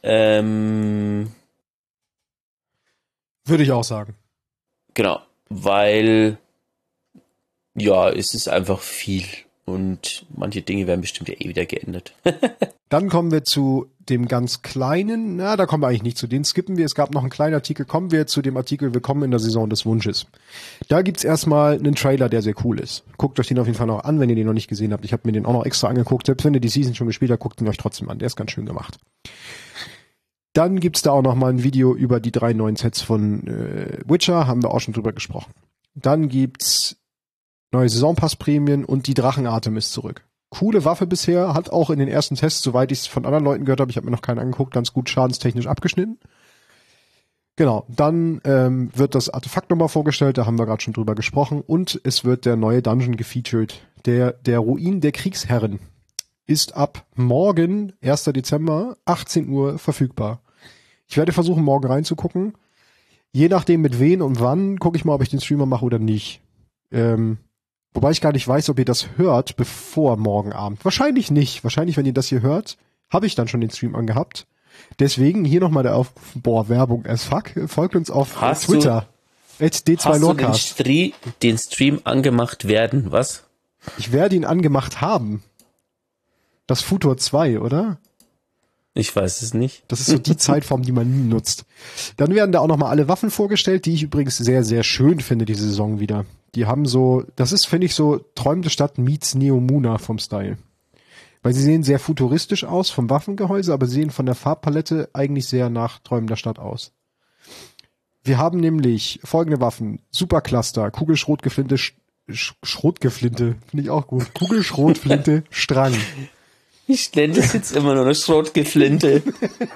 Würde ich auch sagen. Genau, weil ja, es ist einfach viel und manche Dinge werden bestimmt ja eh wieder geändert. Dann kommen wir zu dem ganz kleinen, da kommen wir eigentlich nicht zu, den skippen wir. Es gab noch einen kleinen Artikel, kommen wir zu dem Artikel Willkommen in der Saison des Wunsches. Da gibt's erstmal einen Trailer, der sehr cool ist. Guckt euch den auf jeden Fall noch an, wenn ihr den noch nicht gesehen habt. Ich habe mir den auch noch extra angeguckt. Selbst wenn ihr die Season schon gespielt habt, guckt ihn euch trotzdem an. Der ist ganz schön gemacht. Dann gibt's da auch noch mal ein Video über die 3 neuen Sets von Witcher, haben wir auch schon drüber gesprochen. Dann gibt's neue Saisonpass-Prämien und die Drachenartem ist zurück. Coole Waffe bisher, hat auch in den ersten Tests, soweit ich es von anderen Leuten gehört habe, ich habe mir noch keinen angeguckt, ganz gut schadenstechnisch abgeschnitten. Genau, dann wird das Artefakt nochmal vorgestellt, da haben wir gerade schon drüber gesprochen, und es wird der neue Dungeon gefeatured. Der Ruin der Kriegsherren ist ab morgen, 1. Dezember, 18 Uhr verfügbar. Ich werde versuchen, morgen reinzugucken. Je nachdem mit wen und wann, gucke ich mal, ob ich den Streamer mache oder nicht. Wobei ich gar nicht weiß, ob ihr das hört, bevor morgen Abend. Wahrscheinlich nicht. Wahrscheinlich, wenn ihr das hier hört, habe ich dann schon den Stream angehabt. Deswegen hier nochmal der Aufruf, Werbung as fuck. Folgt uns auf Twitter. @D2Lorcast. Hast du den Stream angemacht werden, was? Ich werde ihn angemacht haben. Das Futur 2, oder? Ich weiß es nicht. Das ist so die Zeitform, die man nie nutzt. Dann werden da auch nochmal alle Waffen vorgestellt, die ich übrigens sehr, sehr schön finde, diese Saison wieder. Die haben so, das ist, finde ich, so Träumende Stadt meets Neomuna vom Style. Weil sie sehen sehr futuristisch aus vom Waffengehäuse, aber sehen von der Farbpalette eigentlich sehr nach Träumender Stadt aus. Wir haben nämlich folgende Waffen. Supercluster, Kugelschrotgeflinte, Schrotgeflinte, finde ich auch gut. Kugelschrotflinte, Strang. Ich nenne das jetzt immer nur eine Schrotgeflinte.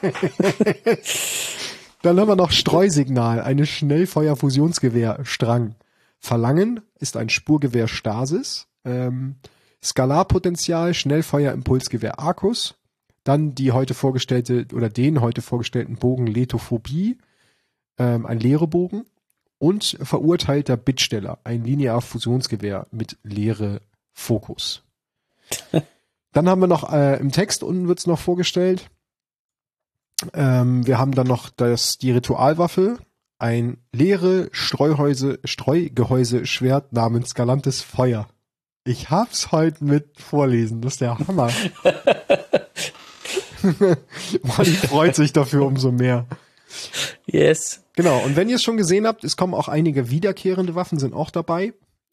Dann haben wir noch Streusignal, eine Schnellfeuer-Fusionsgewehr, Strang. Verlangen ist ein Spurgewehr Stasis. Skalarpotenzial, Schnellfeuer-Impulsgewehr Arcus. Dann die heute vorgestellte oder den heute vorgestellten Bogen Lethophobie, ein leere Bogen. Und verurteilter Bittsteller, ein Linear-Fusionsgewehr mit leere Fokus. Dann haben wir noch im Text unten wird's noch vorgestellt. Wir haben dann noch die Ritualwaffe, ein leere Streugehäuse-Schwert namens Galantes Feuer. Ich hab's heute mit vorlesen, das ist der Hammer. Molly freut sich dafür umso mehr. Yes. Genau, und wenn ihr es schon gesehen habt, es kommen auch einige wiederkehrende Waffen, sind auch dabei.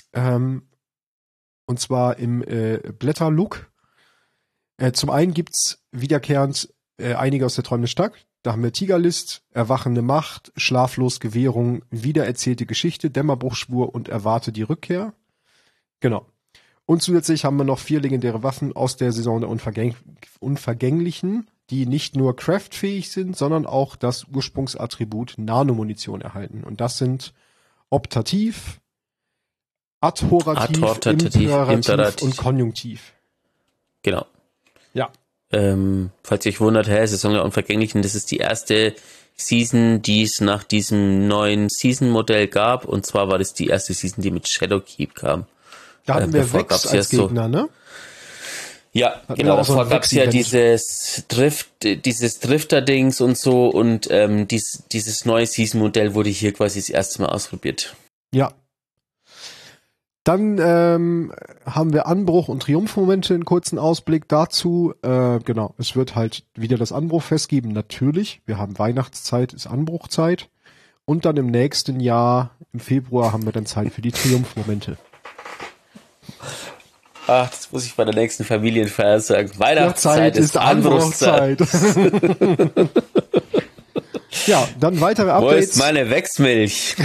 Und zwar im Blätterlook. Zum einen gibt's wiederkehrend einige aus der träumenden Stadt. Da haben wir Tigerlist, Erwachende Macht, Schlaflos Gewährung, Wiedererzählte Geschichte, Dämmerbruchschwur und Erwarte die Rückkehr. Genau. Und zusätzlich haben wir noch 4 legendäre Waffen aus der Saison der Unvergänglichen, die nicht nur craftfähig sind, sondern auch das Ursprungsattribut Nanomunition erhalten. Und das sind Optativ, Adhorativ, Imperativ und Konjunktiv. Genau. Ja. Falls ihr euch wundert, Saison der Unvergänglichen, das ist die erste Season, die es nach diesem neuen Season-Modell gab. Und zwar war das die erste Season, die mit Shadowkeep kam. Da hatten wir Vex als Gegner, ne? Ja, genau, davor gab es ja dieses Drifter-Dings und so und dieses neue Season-Modell wurde hier quasi das erste Mal ausprobiert. Ja. Dann haben wir Anbruch und Triumphmomente, einen kurzen Ausblick dazu. Genau, es wird halt wieder das Anbruchfest geben, natürlich. Wir haben Weihnachtszeit, ist Anbruchzeit. Und dann im nächsten Jahr, im Februar, haben wir dann Zeit für die Triumphmomente. Ach, das muss ich bei der nächsten Familienfeier sagen. Weihnachtszeit ist Anbruchzeit. Ja, dann weitere Updates. Wo ist meine Wechsmilch?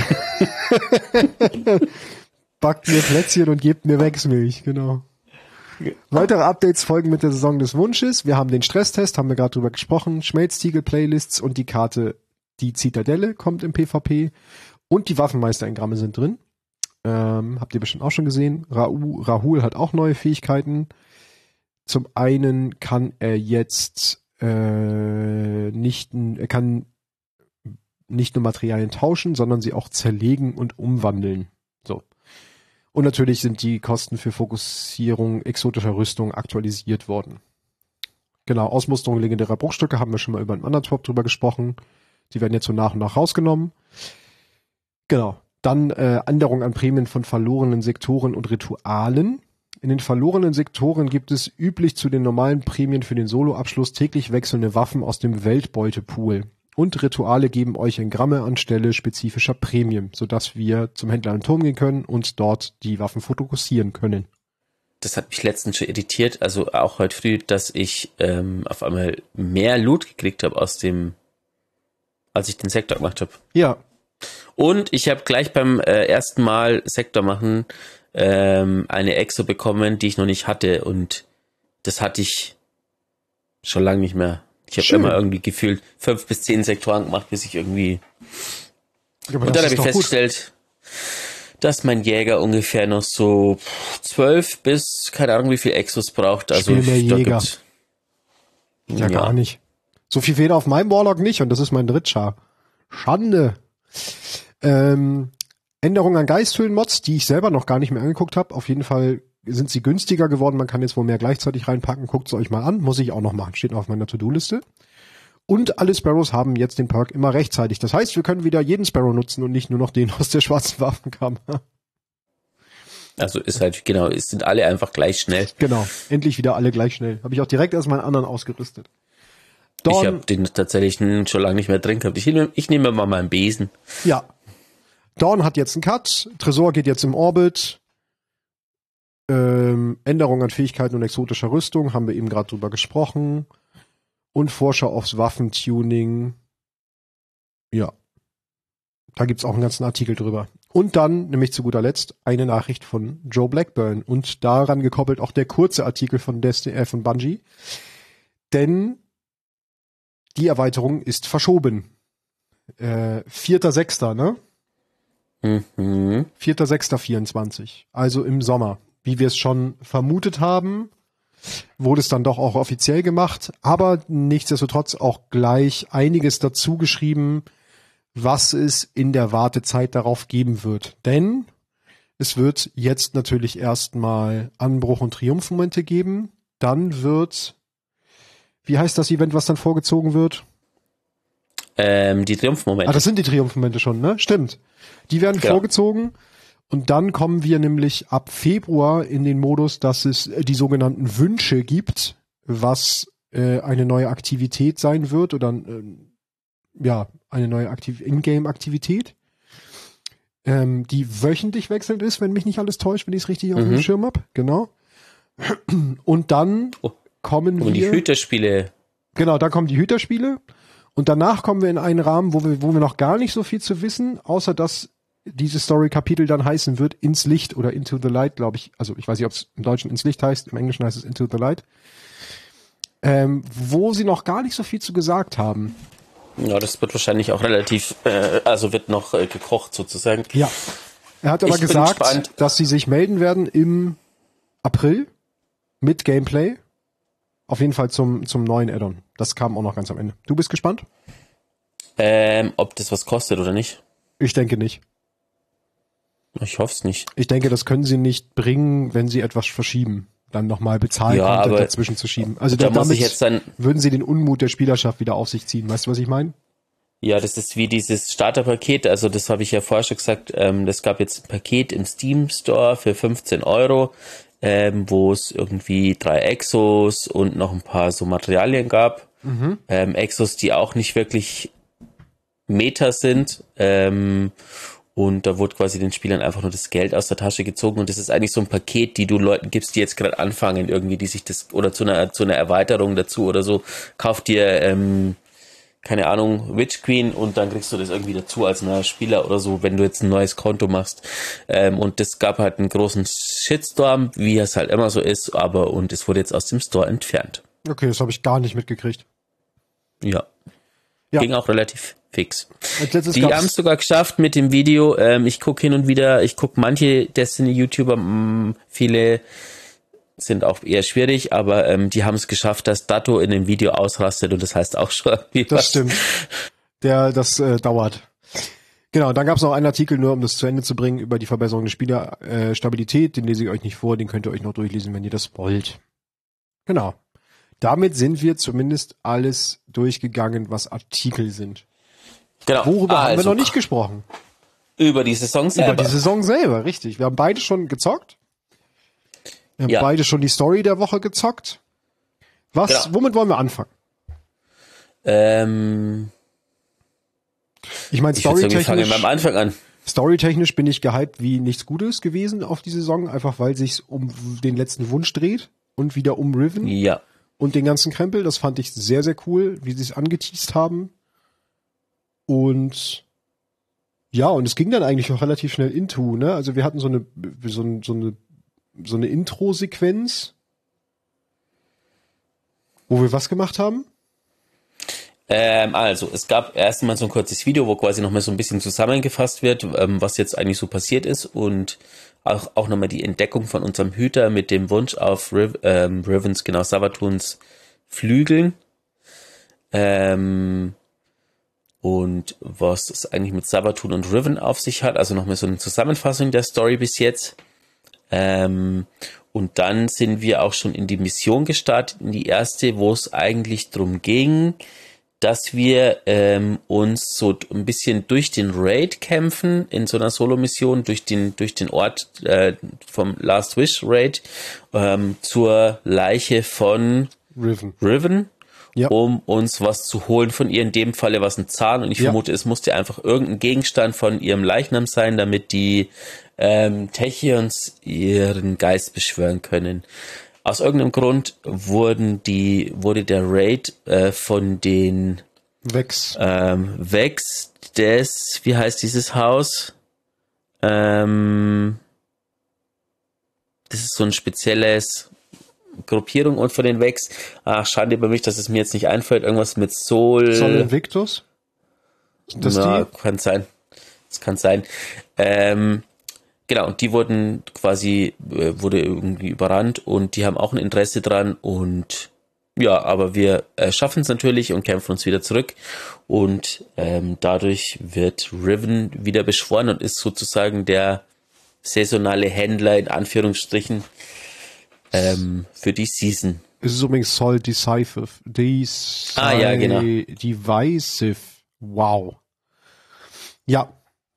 Backt mir Plätzchen und gebt mir Wechsmilch, genau. Weitere Updates folgen mit der Saison des Wunsches. Wir haben den Stresstest, haben wir gerade drüber gesprochen. Schmelztiegel-Playlists und die Karte Die Zitadelle kommt im PvP. Und die Waffenmeister-Engramme sind drin. Habt ihr bestimmt auch schon gesehen. Rahul hat auch neue Fähigkeiten. Zum einen kann er jetzt er kann nicht nur Materialien tauschen, sondern sie auch zerlegen und umwandeln. So. Und natürlich sind die Kosten für Fokussierung exotischer Rüstung aktualisiert worden. Genau, Ausmusterung legendärer Bruchstücke haben wir schon mal über einen anderen Top drüber gesprochen. Die werden jetzt so nach und nach rausgenommen. Genau. Dann Änderung an Prämien von verlorenen Sektoren und Ritualen. In den verlorenen Sektoren gibt es üblich zu den normalen Prämien für den Soloabschluss täglich wechselnde Waffen aus dem Weltbeutepool. Und Rituale geben euch Engramme anstelle spezifischer Prämien, sodass wir zum Händler im Turm gehen können und dort die Waffen fokussieren können. Das hat mich letztens schon irritiert, also auch heute früh, dass ich auf einmal mehr Loot gekriegt habe als ich den Sektor gemacht habe. Ja. Und ich habe gleich beim ersten Mal Sektor machen eine Exo bekommen, die ich noch nicht hatte. Und das hatte ich schon lange nicht mehr. Ich habe immer irgendwie gefühlt 5 bis 10 Sektoren gemacht, bis ich irgendwie... Ja, und dann habe ich festgestellt, dass mein Jäger ungefähr noch so 12 bis, keine Ahnung, wie viel Exos braucht. Also der Jäger. Ja, gar nicht. So viel fehlt auf meinem Warlock nicht und das ist mein Drittschar. Schande. Änderungen an Geisthöhlen-Mods, die ich selber noch gar nicht mehr angeguckt habe. Auf jeden Fall sind sie günstiger geworden. Man kann jetzt wohl mehr gleichzeitig reinpacken. Guckt es euch mal an. Muss ich auch noch machen. Steht auf meiner To-Do-Liste. Und alle Sparrows haben jetzt den Perk immer rechtzeitig. Das heißt, wir können wieder jeden Sparrow nutzen und nicht nur noch den aus der schwarzen Waffenkammer. Also ist halt, genau, es sind alle einfach gleich schnell. Genau, endlich wieder alle gleich schnell. Habe ich auch direkt erst meinen anderen ausgerüstet. Ich habe den tatsächlich schon lange nicht mehr drin gehabt. Ich nehme mal meinen Besen. Ja. Dawn hat jetzt einen Cut. Tresor geht jetzt im Orbit. Änderung an Fähigkeiten und exotischer Rüstung, haben wir eben gerade drüber gesprochen. Und Vorschau aufs Waffentuning. Ja. Da gibt's auch einen ganzen Artikel drüber. Und dann, nämlich zu guter Letzt, eine Nachricht von Joe Blackburn. Und daran gekoppelt auch der kurze Artikel von von Bungie. Denn die Erweiterung ist verschoben. 4.6., ne? 4.6.24. Also im Sommer. Wie wir es schon vermutet haben, wurde es dann doch auch offiziell gemacht. Aber nichtsdestotrotz auch gleich einiges dazu geschrieben, was es in der Wartezeit darauf geben wird. Denn Es wird jetzt natürlich erstmal Anbruch- und Triumphmomente geben. Dann wird, wie heißt das Event, was dann vorgezogen wird? Die Triumphmomente. Das sind die Triumphmomente schon, ne? Stimmt. Die werden vorgezogen. Und dann kommen wir nämlich ab Februar in den Modus, dass es die sogenannten Wünsche gibt, was eine neue Aktivität sein wird oder eine neue Ingame-Aktivität, die wöchentlich wechselnd ist, wenn mich nicht alles täuscht, wenn ich es richtig auf dem Schirm habe. Genau. Und dann kommen wir... die Hüterspiele. Genau, da kommen die Hüterspiele. Und danach kommen wir in einen Rahmen, wo wir noch gar nicht so viel zu wissen, außer dass dieses Story-Kapitel dann heißen wird Ins Licht oder Into the Light, glaube ich. Also ich weiß nicht, ob es im Deutschen Ins Licht heißt, im Englischen heißt es Into the Light. Wo sie noch gar nicht so viel zu gesagt haben. Ja, das wird wahrscheinlich auch relativ, wird noch gekocht sozusagen. Ja. Er hat aber gesagt, dass sie sich melden werden im April mit Gameplay. Auf jeden Fall zum neuen Add-on. Das kam auch noch ganz am Ende. Du bist gespannt? Ob das was kostet oder nicht? Ich denke nicht. Ich hoffe es nicht. Ich denke, das können sie nicht bringen, wenn sie etwas verschieben. Dann nochmal Bezahlcontent dazwischen zu schieben. Also da muss ich jetzt dann, würden sie den Unmut der Spielerschaft wieder auf sich ziehen. Weißt du, was ich meine? Ja, das ist wie dieses Starterpaket. Also das habe ich ja vorher schon gesagt. Das gab jetzt ein Paket im Steam Store für 15 €, wo es irgendwie 3 Exos und noch ein paar so Materialien gab. Exos, die auch nicht wirklich Meta sind. Und da wurde quasi den Spielern einfach nur das Geld aus der Tasche gezogen. Und das ist eigentlich so ein Paket, die du Leuten gibst, die jetzt gerade anfangen, irgendwie, die sich das, oder zu einer Erweiterung dazu oder so, kauf dir, keine Ahnung, Witch Queen und dann kriegst du das irgendwie dazu als neuer Spieler oder so, wenn du jetzt ein neues Konto machst. Und das gab halt einen großen Shitstorm, wie es halt immer so ist, und es wurde jetzt aus dem Store entfernt. Okay, das habe ich gar nicht mitgekriegt. Ja. Ging auch relativ fix. Die haben es sogar geschafft mit dem Video. Ich gucke hin und wieder, manche Destiny-YouTuber, viele sind auch eher schwierig, aber die haben es geschafft, dass Datto in dem Video ausrastet und das heißt auch schon. Das stimmt. Das dauert. Genau, dann gab es noch einen Artikel, nur um das zu Ende zu bringen, über die Verbesserung der Spielerstabilität. Den lese ich euch nicht vor, den könnt ihr euch noch durchlesen, wenn ihr das wollt. Genau. Damit sind wir zumindest alles durchgegangen, was Artikel sind. Genau. Worüber haben wir noch nicht gesprochen? Über die Saison selber. Über die Saison selber, richtig. Wir haben beide schon gezockt. Wir haben beide schon die Story der Woche gezockt. Womit wollen wir anfangen? Ich meine, storytechnisch bin ich gehypt wie nichts Gutes gewesen auf die Saison, einfach weil sich's um den letzten Wunsch dreht und wieder um Riven. Ja. Und den ganzen Krempel, das fand ich sehr, sehr cool, wie sie es angeteased haben. Und und es ging dann eigentlich auch relativ schnell into, ne? Also wir hatten so eine Intro-Sequenz, wo wir was gemacht haben. Es gab erstmal so ein kurzes Video, wo quasi nochmal so ein bisschen zusammengefasst wird, was jetzt eigentlich so passiert ist und auch nochmal die Entdeckung von unserem Hüter mit dem Wunsch auf Rivens, genau, Savatuns Flügeln. Und was es eigentlich mit Savatun und Riven auf sich hat, also nochmal so eine Zusammenfassung der Story bis jetzt. Und dann sind wir auch schon in die Mission gestartet, in die erste, wo es eigentlich drum ging, dass wir uns so ein bisschen durch den Raid kämpfen, in so einer Solo-Mission, durch den Ort vom Last Wish Raid zur Leiche von Riven. Ja. Um uns was zu holen von ihr, in dem Falle was ein Zahn, und ich vermute, es musste einfach irgendein Gegenstand von ihrem Leichnam sein, damit die Techions ihren Geist beschwören können. Aus irgendeinem Grund wurde der Raid von den Vex wie heißt dieses Haus? Das ist so ein spezielles Gruppierung und von den Vex. Ach, schade über mich, dass es mir jetzt nicht einfällt. Irgendwas mit Sol Invictus? Kann sein. Das kann sein. Genau, und die wurde irgendwie überrannt und die haben auch ein Interesse dran und ja, aber wir schaffen es natürlich und kämpfen uns wieder zurück und dadurch wird Riven wieder beschworen und ist sozusagen der saisonale Händler in Anführungsstrichen für die Season. Es ist übrigens Sol Decisive. Ja, genau. Divisive. Wow. Ja.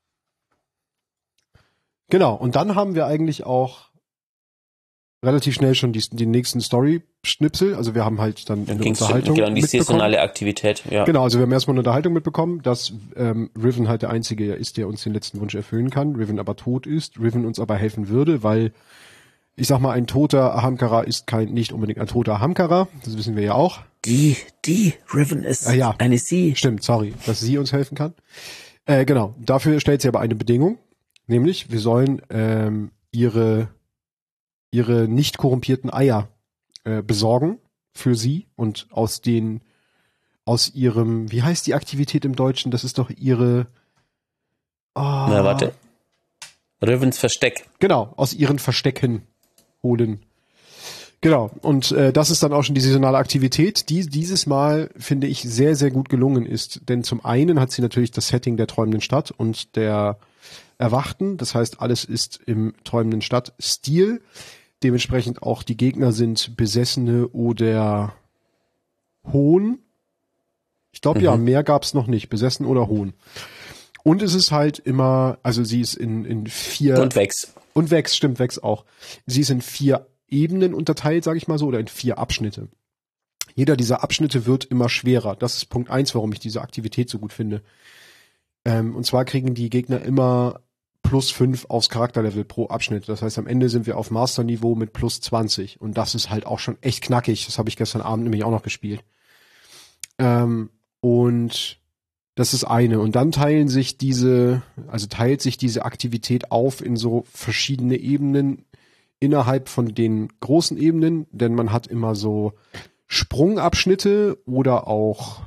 Genau. Und dann haben wir eigentlich auch relativ schnell schon die nächsten Story-Schnipsel. Also wir haben halt dann eine Unterhaltung genau, die mitbekommen. saisonale Aktivität, ja. Genau, also wir haben erstmal eine Unterhaltung mitbekommen, dass Riven halt der Einzige ist, der uns den letzten Wunsch erfüllen kann. Riven aber tot ist. Riven uns aber helfen würde, weil, ich sag mal, ein toter Ahamkara ist nicht unbedingt ein toter Ahamkara. Das wissen wir ja auch. Die Riven ist eine Sie. Stimmt, sorry, dass sie uns helfen kann. Genau, dafür stellt sie aber eine Bedingung. Nämlich, wir sollen ihre nicht korrumpierten Eier besorgen für sie und aus ihrem, wie heißt die Aktivität im Deutschen? Das ist doch ihre... Na, warte. Rivens Versteck. Genau, aus ihren Verstecken holen. Genau, und das ist dann auch schon die saisonale Aktivität, die dieses Mal, finde ich, sehr, sehr gut gelungen ist. Denn zum einen hat sie natürlich das Setting der träumenden Stadt und der Erwachten. Das heißt, alles ist im träumenden Stadt-Stil. Dementsprechend auch die Gegner sind Besessene oder Hohn. Ich glaube, ja, mehr gab's noch nicht. Besessen oder Hohn. Und es ist halt immer, also sie ist in 4... Und Vex. Und Vex, stimmt, Vex auch. Sie ist in 4 Ebenen unterteilt, sage ich mal so, oder in 4 Abschnitte. Jeder dieser Abschnitte wird immer schwerer. Das ist Punkt 1, warum ich diese Aktivität so gut finde. Und zwar kriegen die Gegner immer +5 aufs Charakterlevel pro Abschnitt. Das heißt, am Ende sind wir auf Masterniveau mit +20. Und das ist halt auch schon echt knackig. Das habe ich gestern Abend nämlich auch noch gespielt. Und das ist eine. Und dann teilt sich diese Aktivität auf in so verschiedene Ebenen innerhalb von den großen Ebenen. Denn man hat immer so Sprungabschnitte oder auch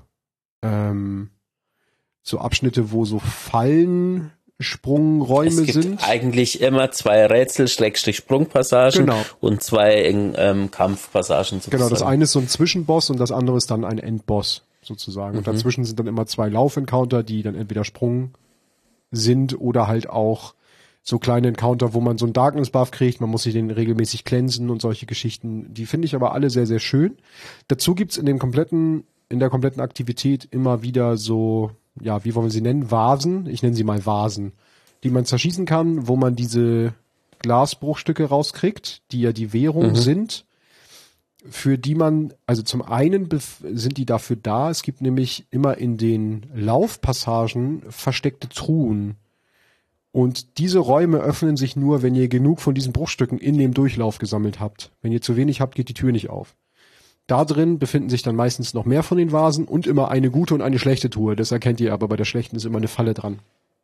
so Abschnitte, wo so Sprungräume sind. Es gibt eigentlich immer 2 Rätsel-Sprungpassagen und 2 Kampfpassagen sozusagen. Genau, das eine ist so ein Zwischenboss und das andere ist dann ein Endboss sozusagen. Und dazwischen sind dann immer 2 Lauf-Encounter, die dann entweder Sprung sind oder halt auch so kleine Encounter, wo man so einen Darkness-Buff kriegt. Man muss sich den regelmäßig cleansen und solche Geschichten. Die finde ich aber alle sehr, sehr schön. Dazu gibt's in der kompletten Aktivität immer wieder so, ja, wie wollen wir sie nennen? Vasen. Ich nenne sie mal Vasen, die man zerschießen kann, wo man diese Glasbruchstücke rauskriegt, die ja die Währung sind, für die man, also zum einen sind die dafür da, es gibt nämlich immer in den Laufpassagen versteckte Truhen. Und diese Räume öffnen sich nur, wenn ihr genug von diesen Bruchstücken in dem Durchlauf gesammelt habt. Wenn ihr zu wenig habt, geht die Tür nicht auf. Da drin befinden sich dann meistens noch mehr von den Vasen und immer eine gute und eine schlechte Truhe. Das erkennt ihr aber, bei der schlechten ist immer eine Falle dran.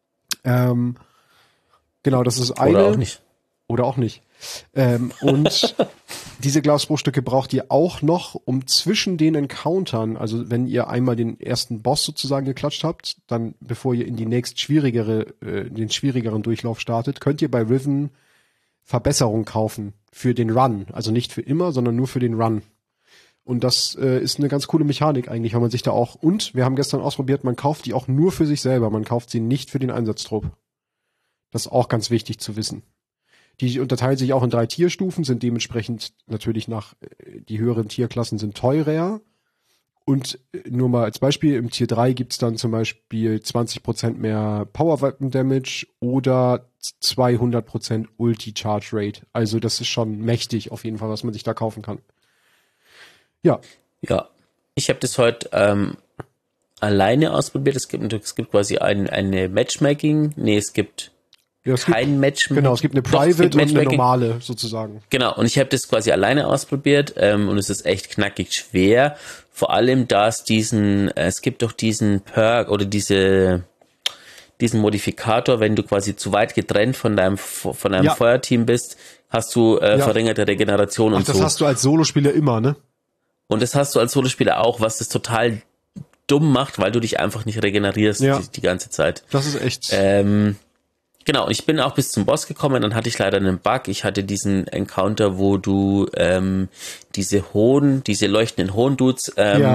Genau, das ist eine. Oder auch nicht. Oder auch nicht. Und diese Glasbruchstücke braucht ihr auch noch, um zwischen den Encountern, also wenn ihr einmal den ersten Boss sozusagen geklatscht habt, dann bevor ihr in die den schwierigeren Durchlauf startet, könnt ihr bei Riven Verbesserung kaufen für den Run. Also nicht für immer, sondern nur für den Run. Und das ist eine ganz coole Mechanik eigentlich, weil man sich da auch, und wir haben gestern ausprobiert, man kauft die auch nur für sich selber, man kauft sie nicht für den Einsatztrupp. Das ist auch ganz wichtig zu wissen. Die unterteilen sich auch in 3 Tierstufen, sind dementsprechend natürlich die höheren Tierklassen sind teurer. Und nur mal als Beispiel, im Tier 3 gibt's dann zum Beispiel 20% mehr Power Weapon Damage oder 200% Ulti Charge Rate. Also das ist schon mächtig auf jeden Fall, was man sich da kaufen kann. Ja. Ja. Ich habe das heute alleine ausprobiert. Es gibt quasi eine Matchmaking. Nee, es gibt kein Matchmaking. Genau, es gibt eine Private und eine normale sozusagen. Genau, und ich habe das quasi alleine ausprobiert und es ist echt knackig schwer. Vor allem, da es gibt doch diesen Perk oder diesen Modifikator, wenn du quasi zu weit getrennt von deinem Feuerteam bist, hast du verringerte Regeneration und so. Das hast du als Solospieler immer, ne? Und das hast du als Solospieler auch, was das total dumm macht, weil du dich einfach nicht regenerierst die ganze Zeit. Das ist echt. Genau, ich bin auch bis zum Boss gekommen, dann hatte ich leider einen Bug. Ich hatte diesen Encounter, wo du diese leuchtenden Hohn-Dudes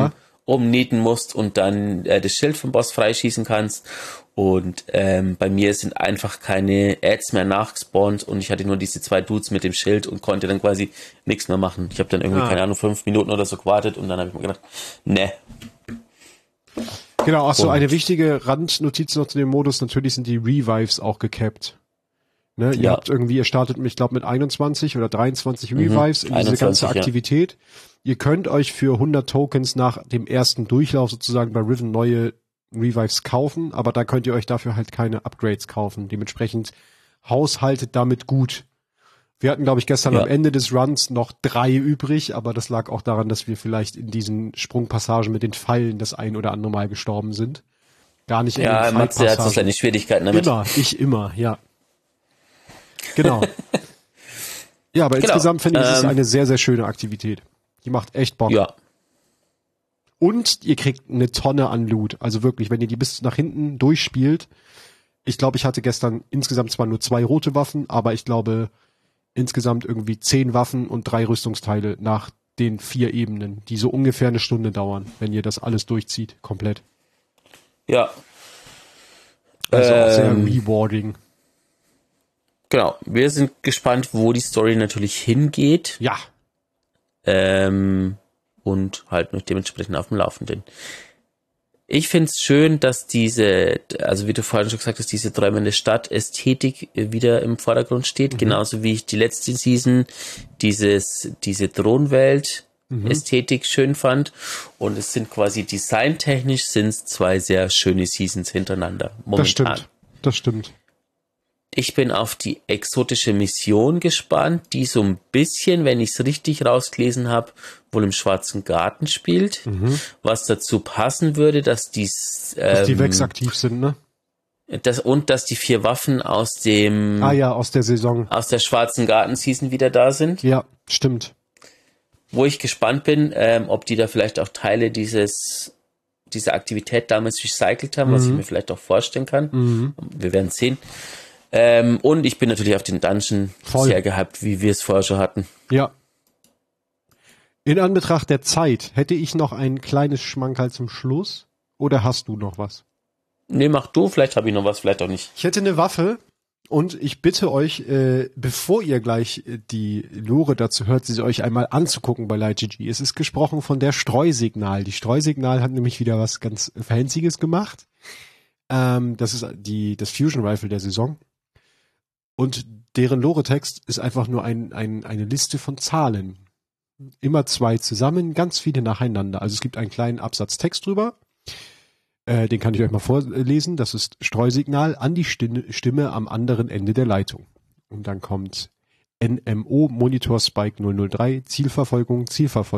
umnieten musst und dann das Schild vom Boss freischießen kannst. Und bei mir sind einfach keine Ads mehr nachgespawnt und ich hatte nur diese 2 Dudes mit dem Schild und konnte dann quasi nichts mehr machen. Ich habe dann irgendwie, keine Ahnung, 5 Minuten oder so gewartet und dann habe ich mir gedacht, ne. Genau, so eine wichtige Randnotiz noch zu dem Modus, natürlich sind die Revives auch gecapped. Ne, ihr habt irgendwie, ihr startet, ich glaube, mit 21 oder 23 Revives in diese ganze Aktivität. Ja. Ihr könnt euch für 100 Tokens nach dem ersten Durchlauf sozusagen bei Riven neue Revives kaufen, aber da könnt ihr euch dafür halt keine Upgrades kaufen. Dementsprechend haushaltet damit gut. Wir hatten, glaube ich, gestern am Ende des Runs noch 3 übrig, aber das lag auch daran, dass wir vielleicht in diesen Sprungpassagen mit den Pfeilen das ein oder andere Mal gestorben sind. Gar nicht in den Fight-Passagen. Ja, Matze hat so seine Schwierigkeiten damit. Ich immer, ja. Genau. Ja, aber insgesamt finde ich, es ist eine sehr, sehr schöne Aktivität. Die macht echt Bock. Ja. Und ihr kriegt eine Tonne an Loot. Also wirklich, wenn ihr die bis nach hinten durchspielt. Ich glaube, ich hatte gestern insgesamt zwar nur 2 rote Waffen, aber ich glaube insgesamt irgendwie 10 Waffen und 3 Rüstungsteile nach den 4 Ebenen, die so ungefähr eine Stunde dauern, wenn ihr das alles durchzieht, komplett. Ja. Also auch sehr rewarding. Genau, wir sind gespannt, wo die Story natürlich hingeht. Ja. Und halt noch dementsprechend auf dem Laufenden. Ich find's schön, dass also wie du vorhin schon gesagt hast, diese träumende Stadt-Ästhetik wieder im Vordergrund steht. Genauso wie ich die letzte Season diese Thronwelt-Ästhetik schön fand. Und es sind quasi designtechnisch sind's 2 sehr schöne Seasons hintereinander. Momentan. Das stimmt. Ich bin auf die exotische Mission gespannt, die so ein bisschen, wenn ich es richtig rausgelesen habe, wohl im Schwarzen Garten spielt. Was dazu passen würde, dass die Vex aktiv sind, ne? Dass die 4 Waffen aus dem aus der Saison. Aus der Schwarzen Garten-Season wieder da sind. Ja, stimmt. Wo ich gespannt bin, ob die da vielleicht auch Teile dieser Aktivität damals recycelt haben, was ich mir vielleicht auch vorstellen kann. Wir werden es sehen. Und ich bin natürlich auf den Dungeon sehr gehypt, wie wir es vorher schon hatten. Ja. In Anbetracht der Zeit, hätte ich noch ein kleines Schmankerl zum Schluss? Oder hast du noch was? Nee, mach du. Vielleicht habe ich noch was, vielleicht auch nicht. Ich hätte eine Waffe und ich bitte euch, bevor ihr gleich die Lore dazu hört, sie euch einmal anzugucken bei LightGG. Es ist gesprochen von der Streusignal. Die Streusignal hat nämlich wieder was ganz Fancyes gemacht. Das ist das Fusion Rifle der Saison. Und deren Lore-Text ist einfach nur eine Liste von Zahlen. Immer 2 zusammen, ganz viele nacheinander. Also es gibt einen kleinen Absatz Text drüber. Den kann ich euch mal vorlesen. Das ist Streusignal an die Stimme am anderen Ende der Leitung. Und dann kommt NMO Monitor Spike 003, Zielverfolgung.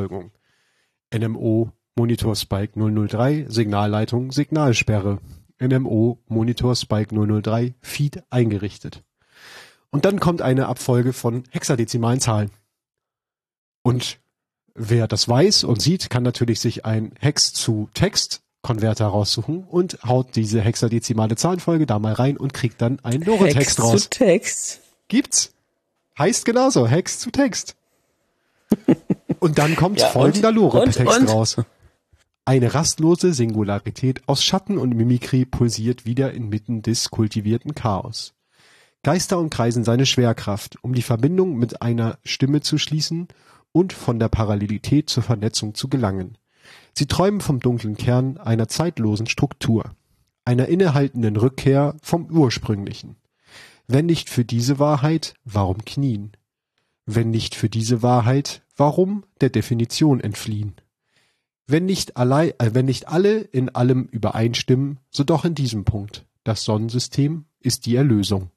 NMO Monitor Spike 003, Signalleitung, Signalsperre. NMO Monitor Spike 003, Feed eingerichtet. Und dann kommt eine Abfolge von hexadezimalen Zahlen. Und wer das weiß und sieht, kann natürlich sich ein Hex-zu-Text-Konverter raussuchen und haut diese hexadezimale Zahlenfolge da mal rein und kriegt dann einen Lore-Text raus. Hex-zu-Text? Gibt's. Heißt genauso, Hex-zu-Text. Und dann kommt folgender Lore-Text raus. Eine rastlose Singularität aus Schatten und Mimikrie pulsiert wieder inmitten des kultivierten Chaos. Geister umkreisen seine Schwerkraft, um die Verbindung mit einer Stimme zu schließen und von der Parallelität zur Vernetzung zu gelangen. Sie träumen vom dunklen Kern einer zeitlosen Struktur, einer innehaltenden Rückkehr vom Ursprünglichen. Wenn nicht für diese Wahrheit, warum knien? Wenn nicht für diese Wahrheit, warum der Definition entfliehen? Wenn nicht alle in allem übereinstimmen, so doch in diesem Punkt. Das Sonnensystem ist die Erlösung.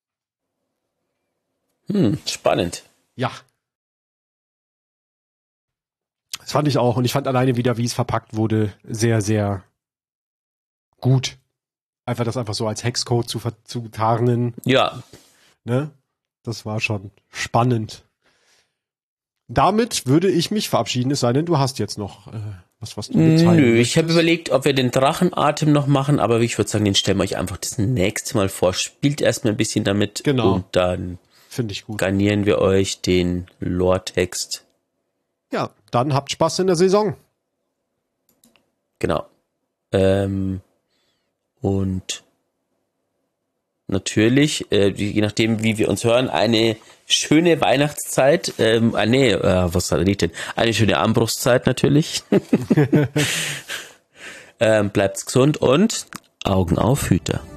Spannend. Ja. Das fand ich auch. Und ich fand alleine wieder, wie es verpackt wurde, sehr, sehr gut. Das einfach so als Hexcode zu tarnen. Ja. Ne? Das war schon spannend. Damit würde ich mich verabschieden, es sei denn, du hast jetzt noch was du mitteilen Nö, möchtest. ich habe überlegt, ob wir den Drachenatem noch machen, aber ich würde sagen, den stellen wir euch einfach das nächste Mal vor. Spielt erstmal ein bisschen damit und dann finde ich gut. garnieren wir euch den Lore-Text. Ja, dann habt Spaß in der Saison. Genau. Und natürlich, je nachdem, wie wir uns hören, eine schöne Weihnachtszeit. Was hat er nicht denn? Eine schöne Armbruchszeit natürlich. Bleibt's gesund und Augen auf, Hüter.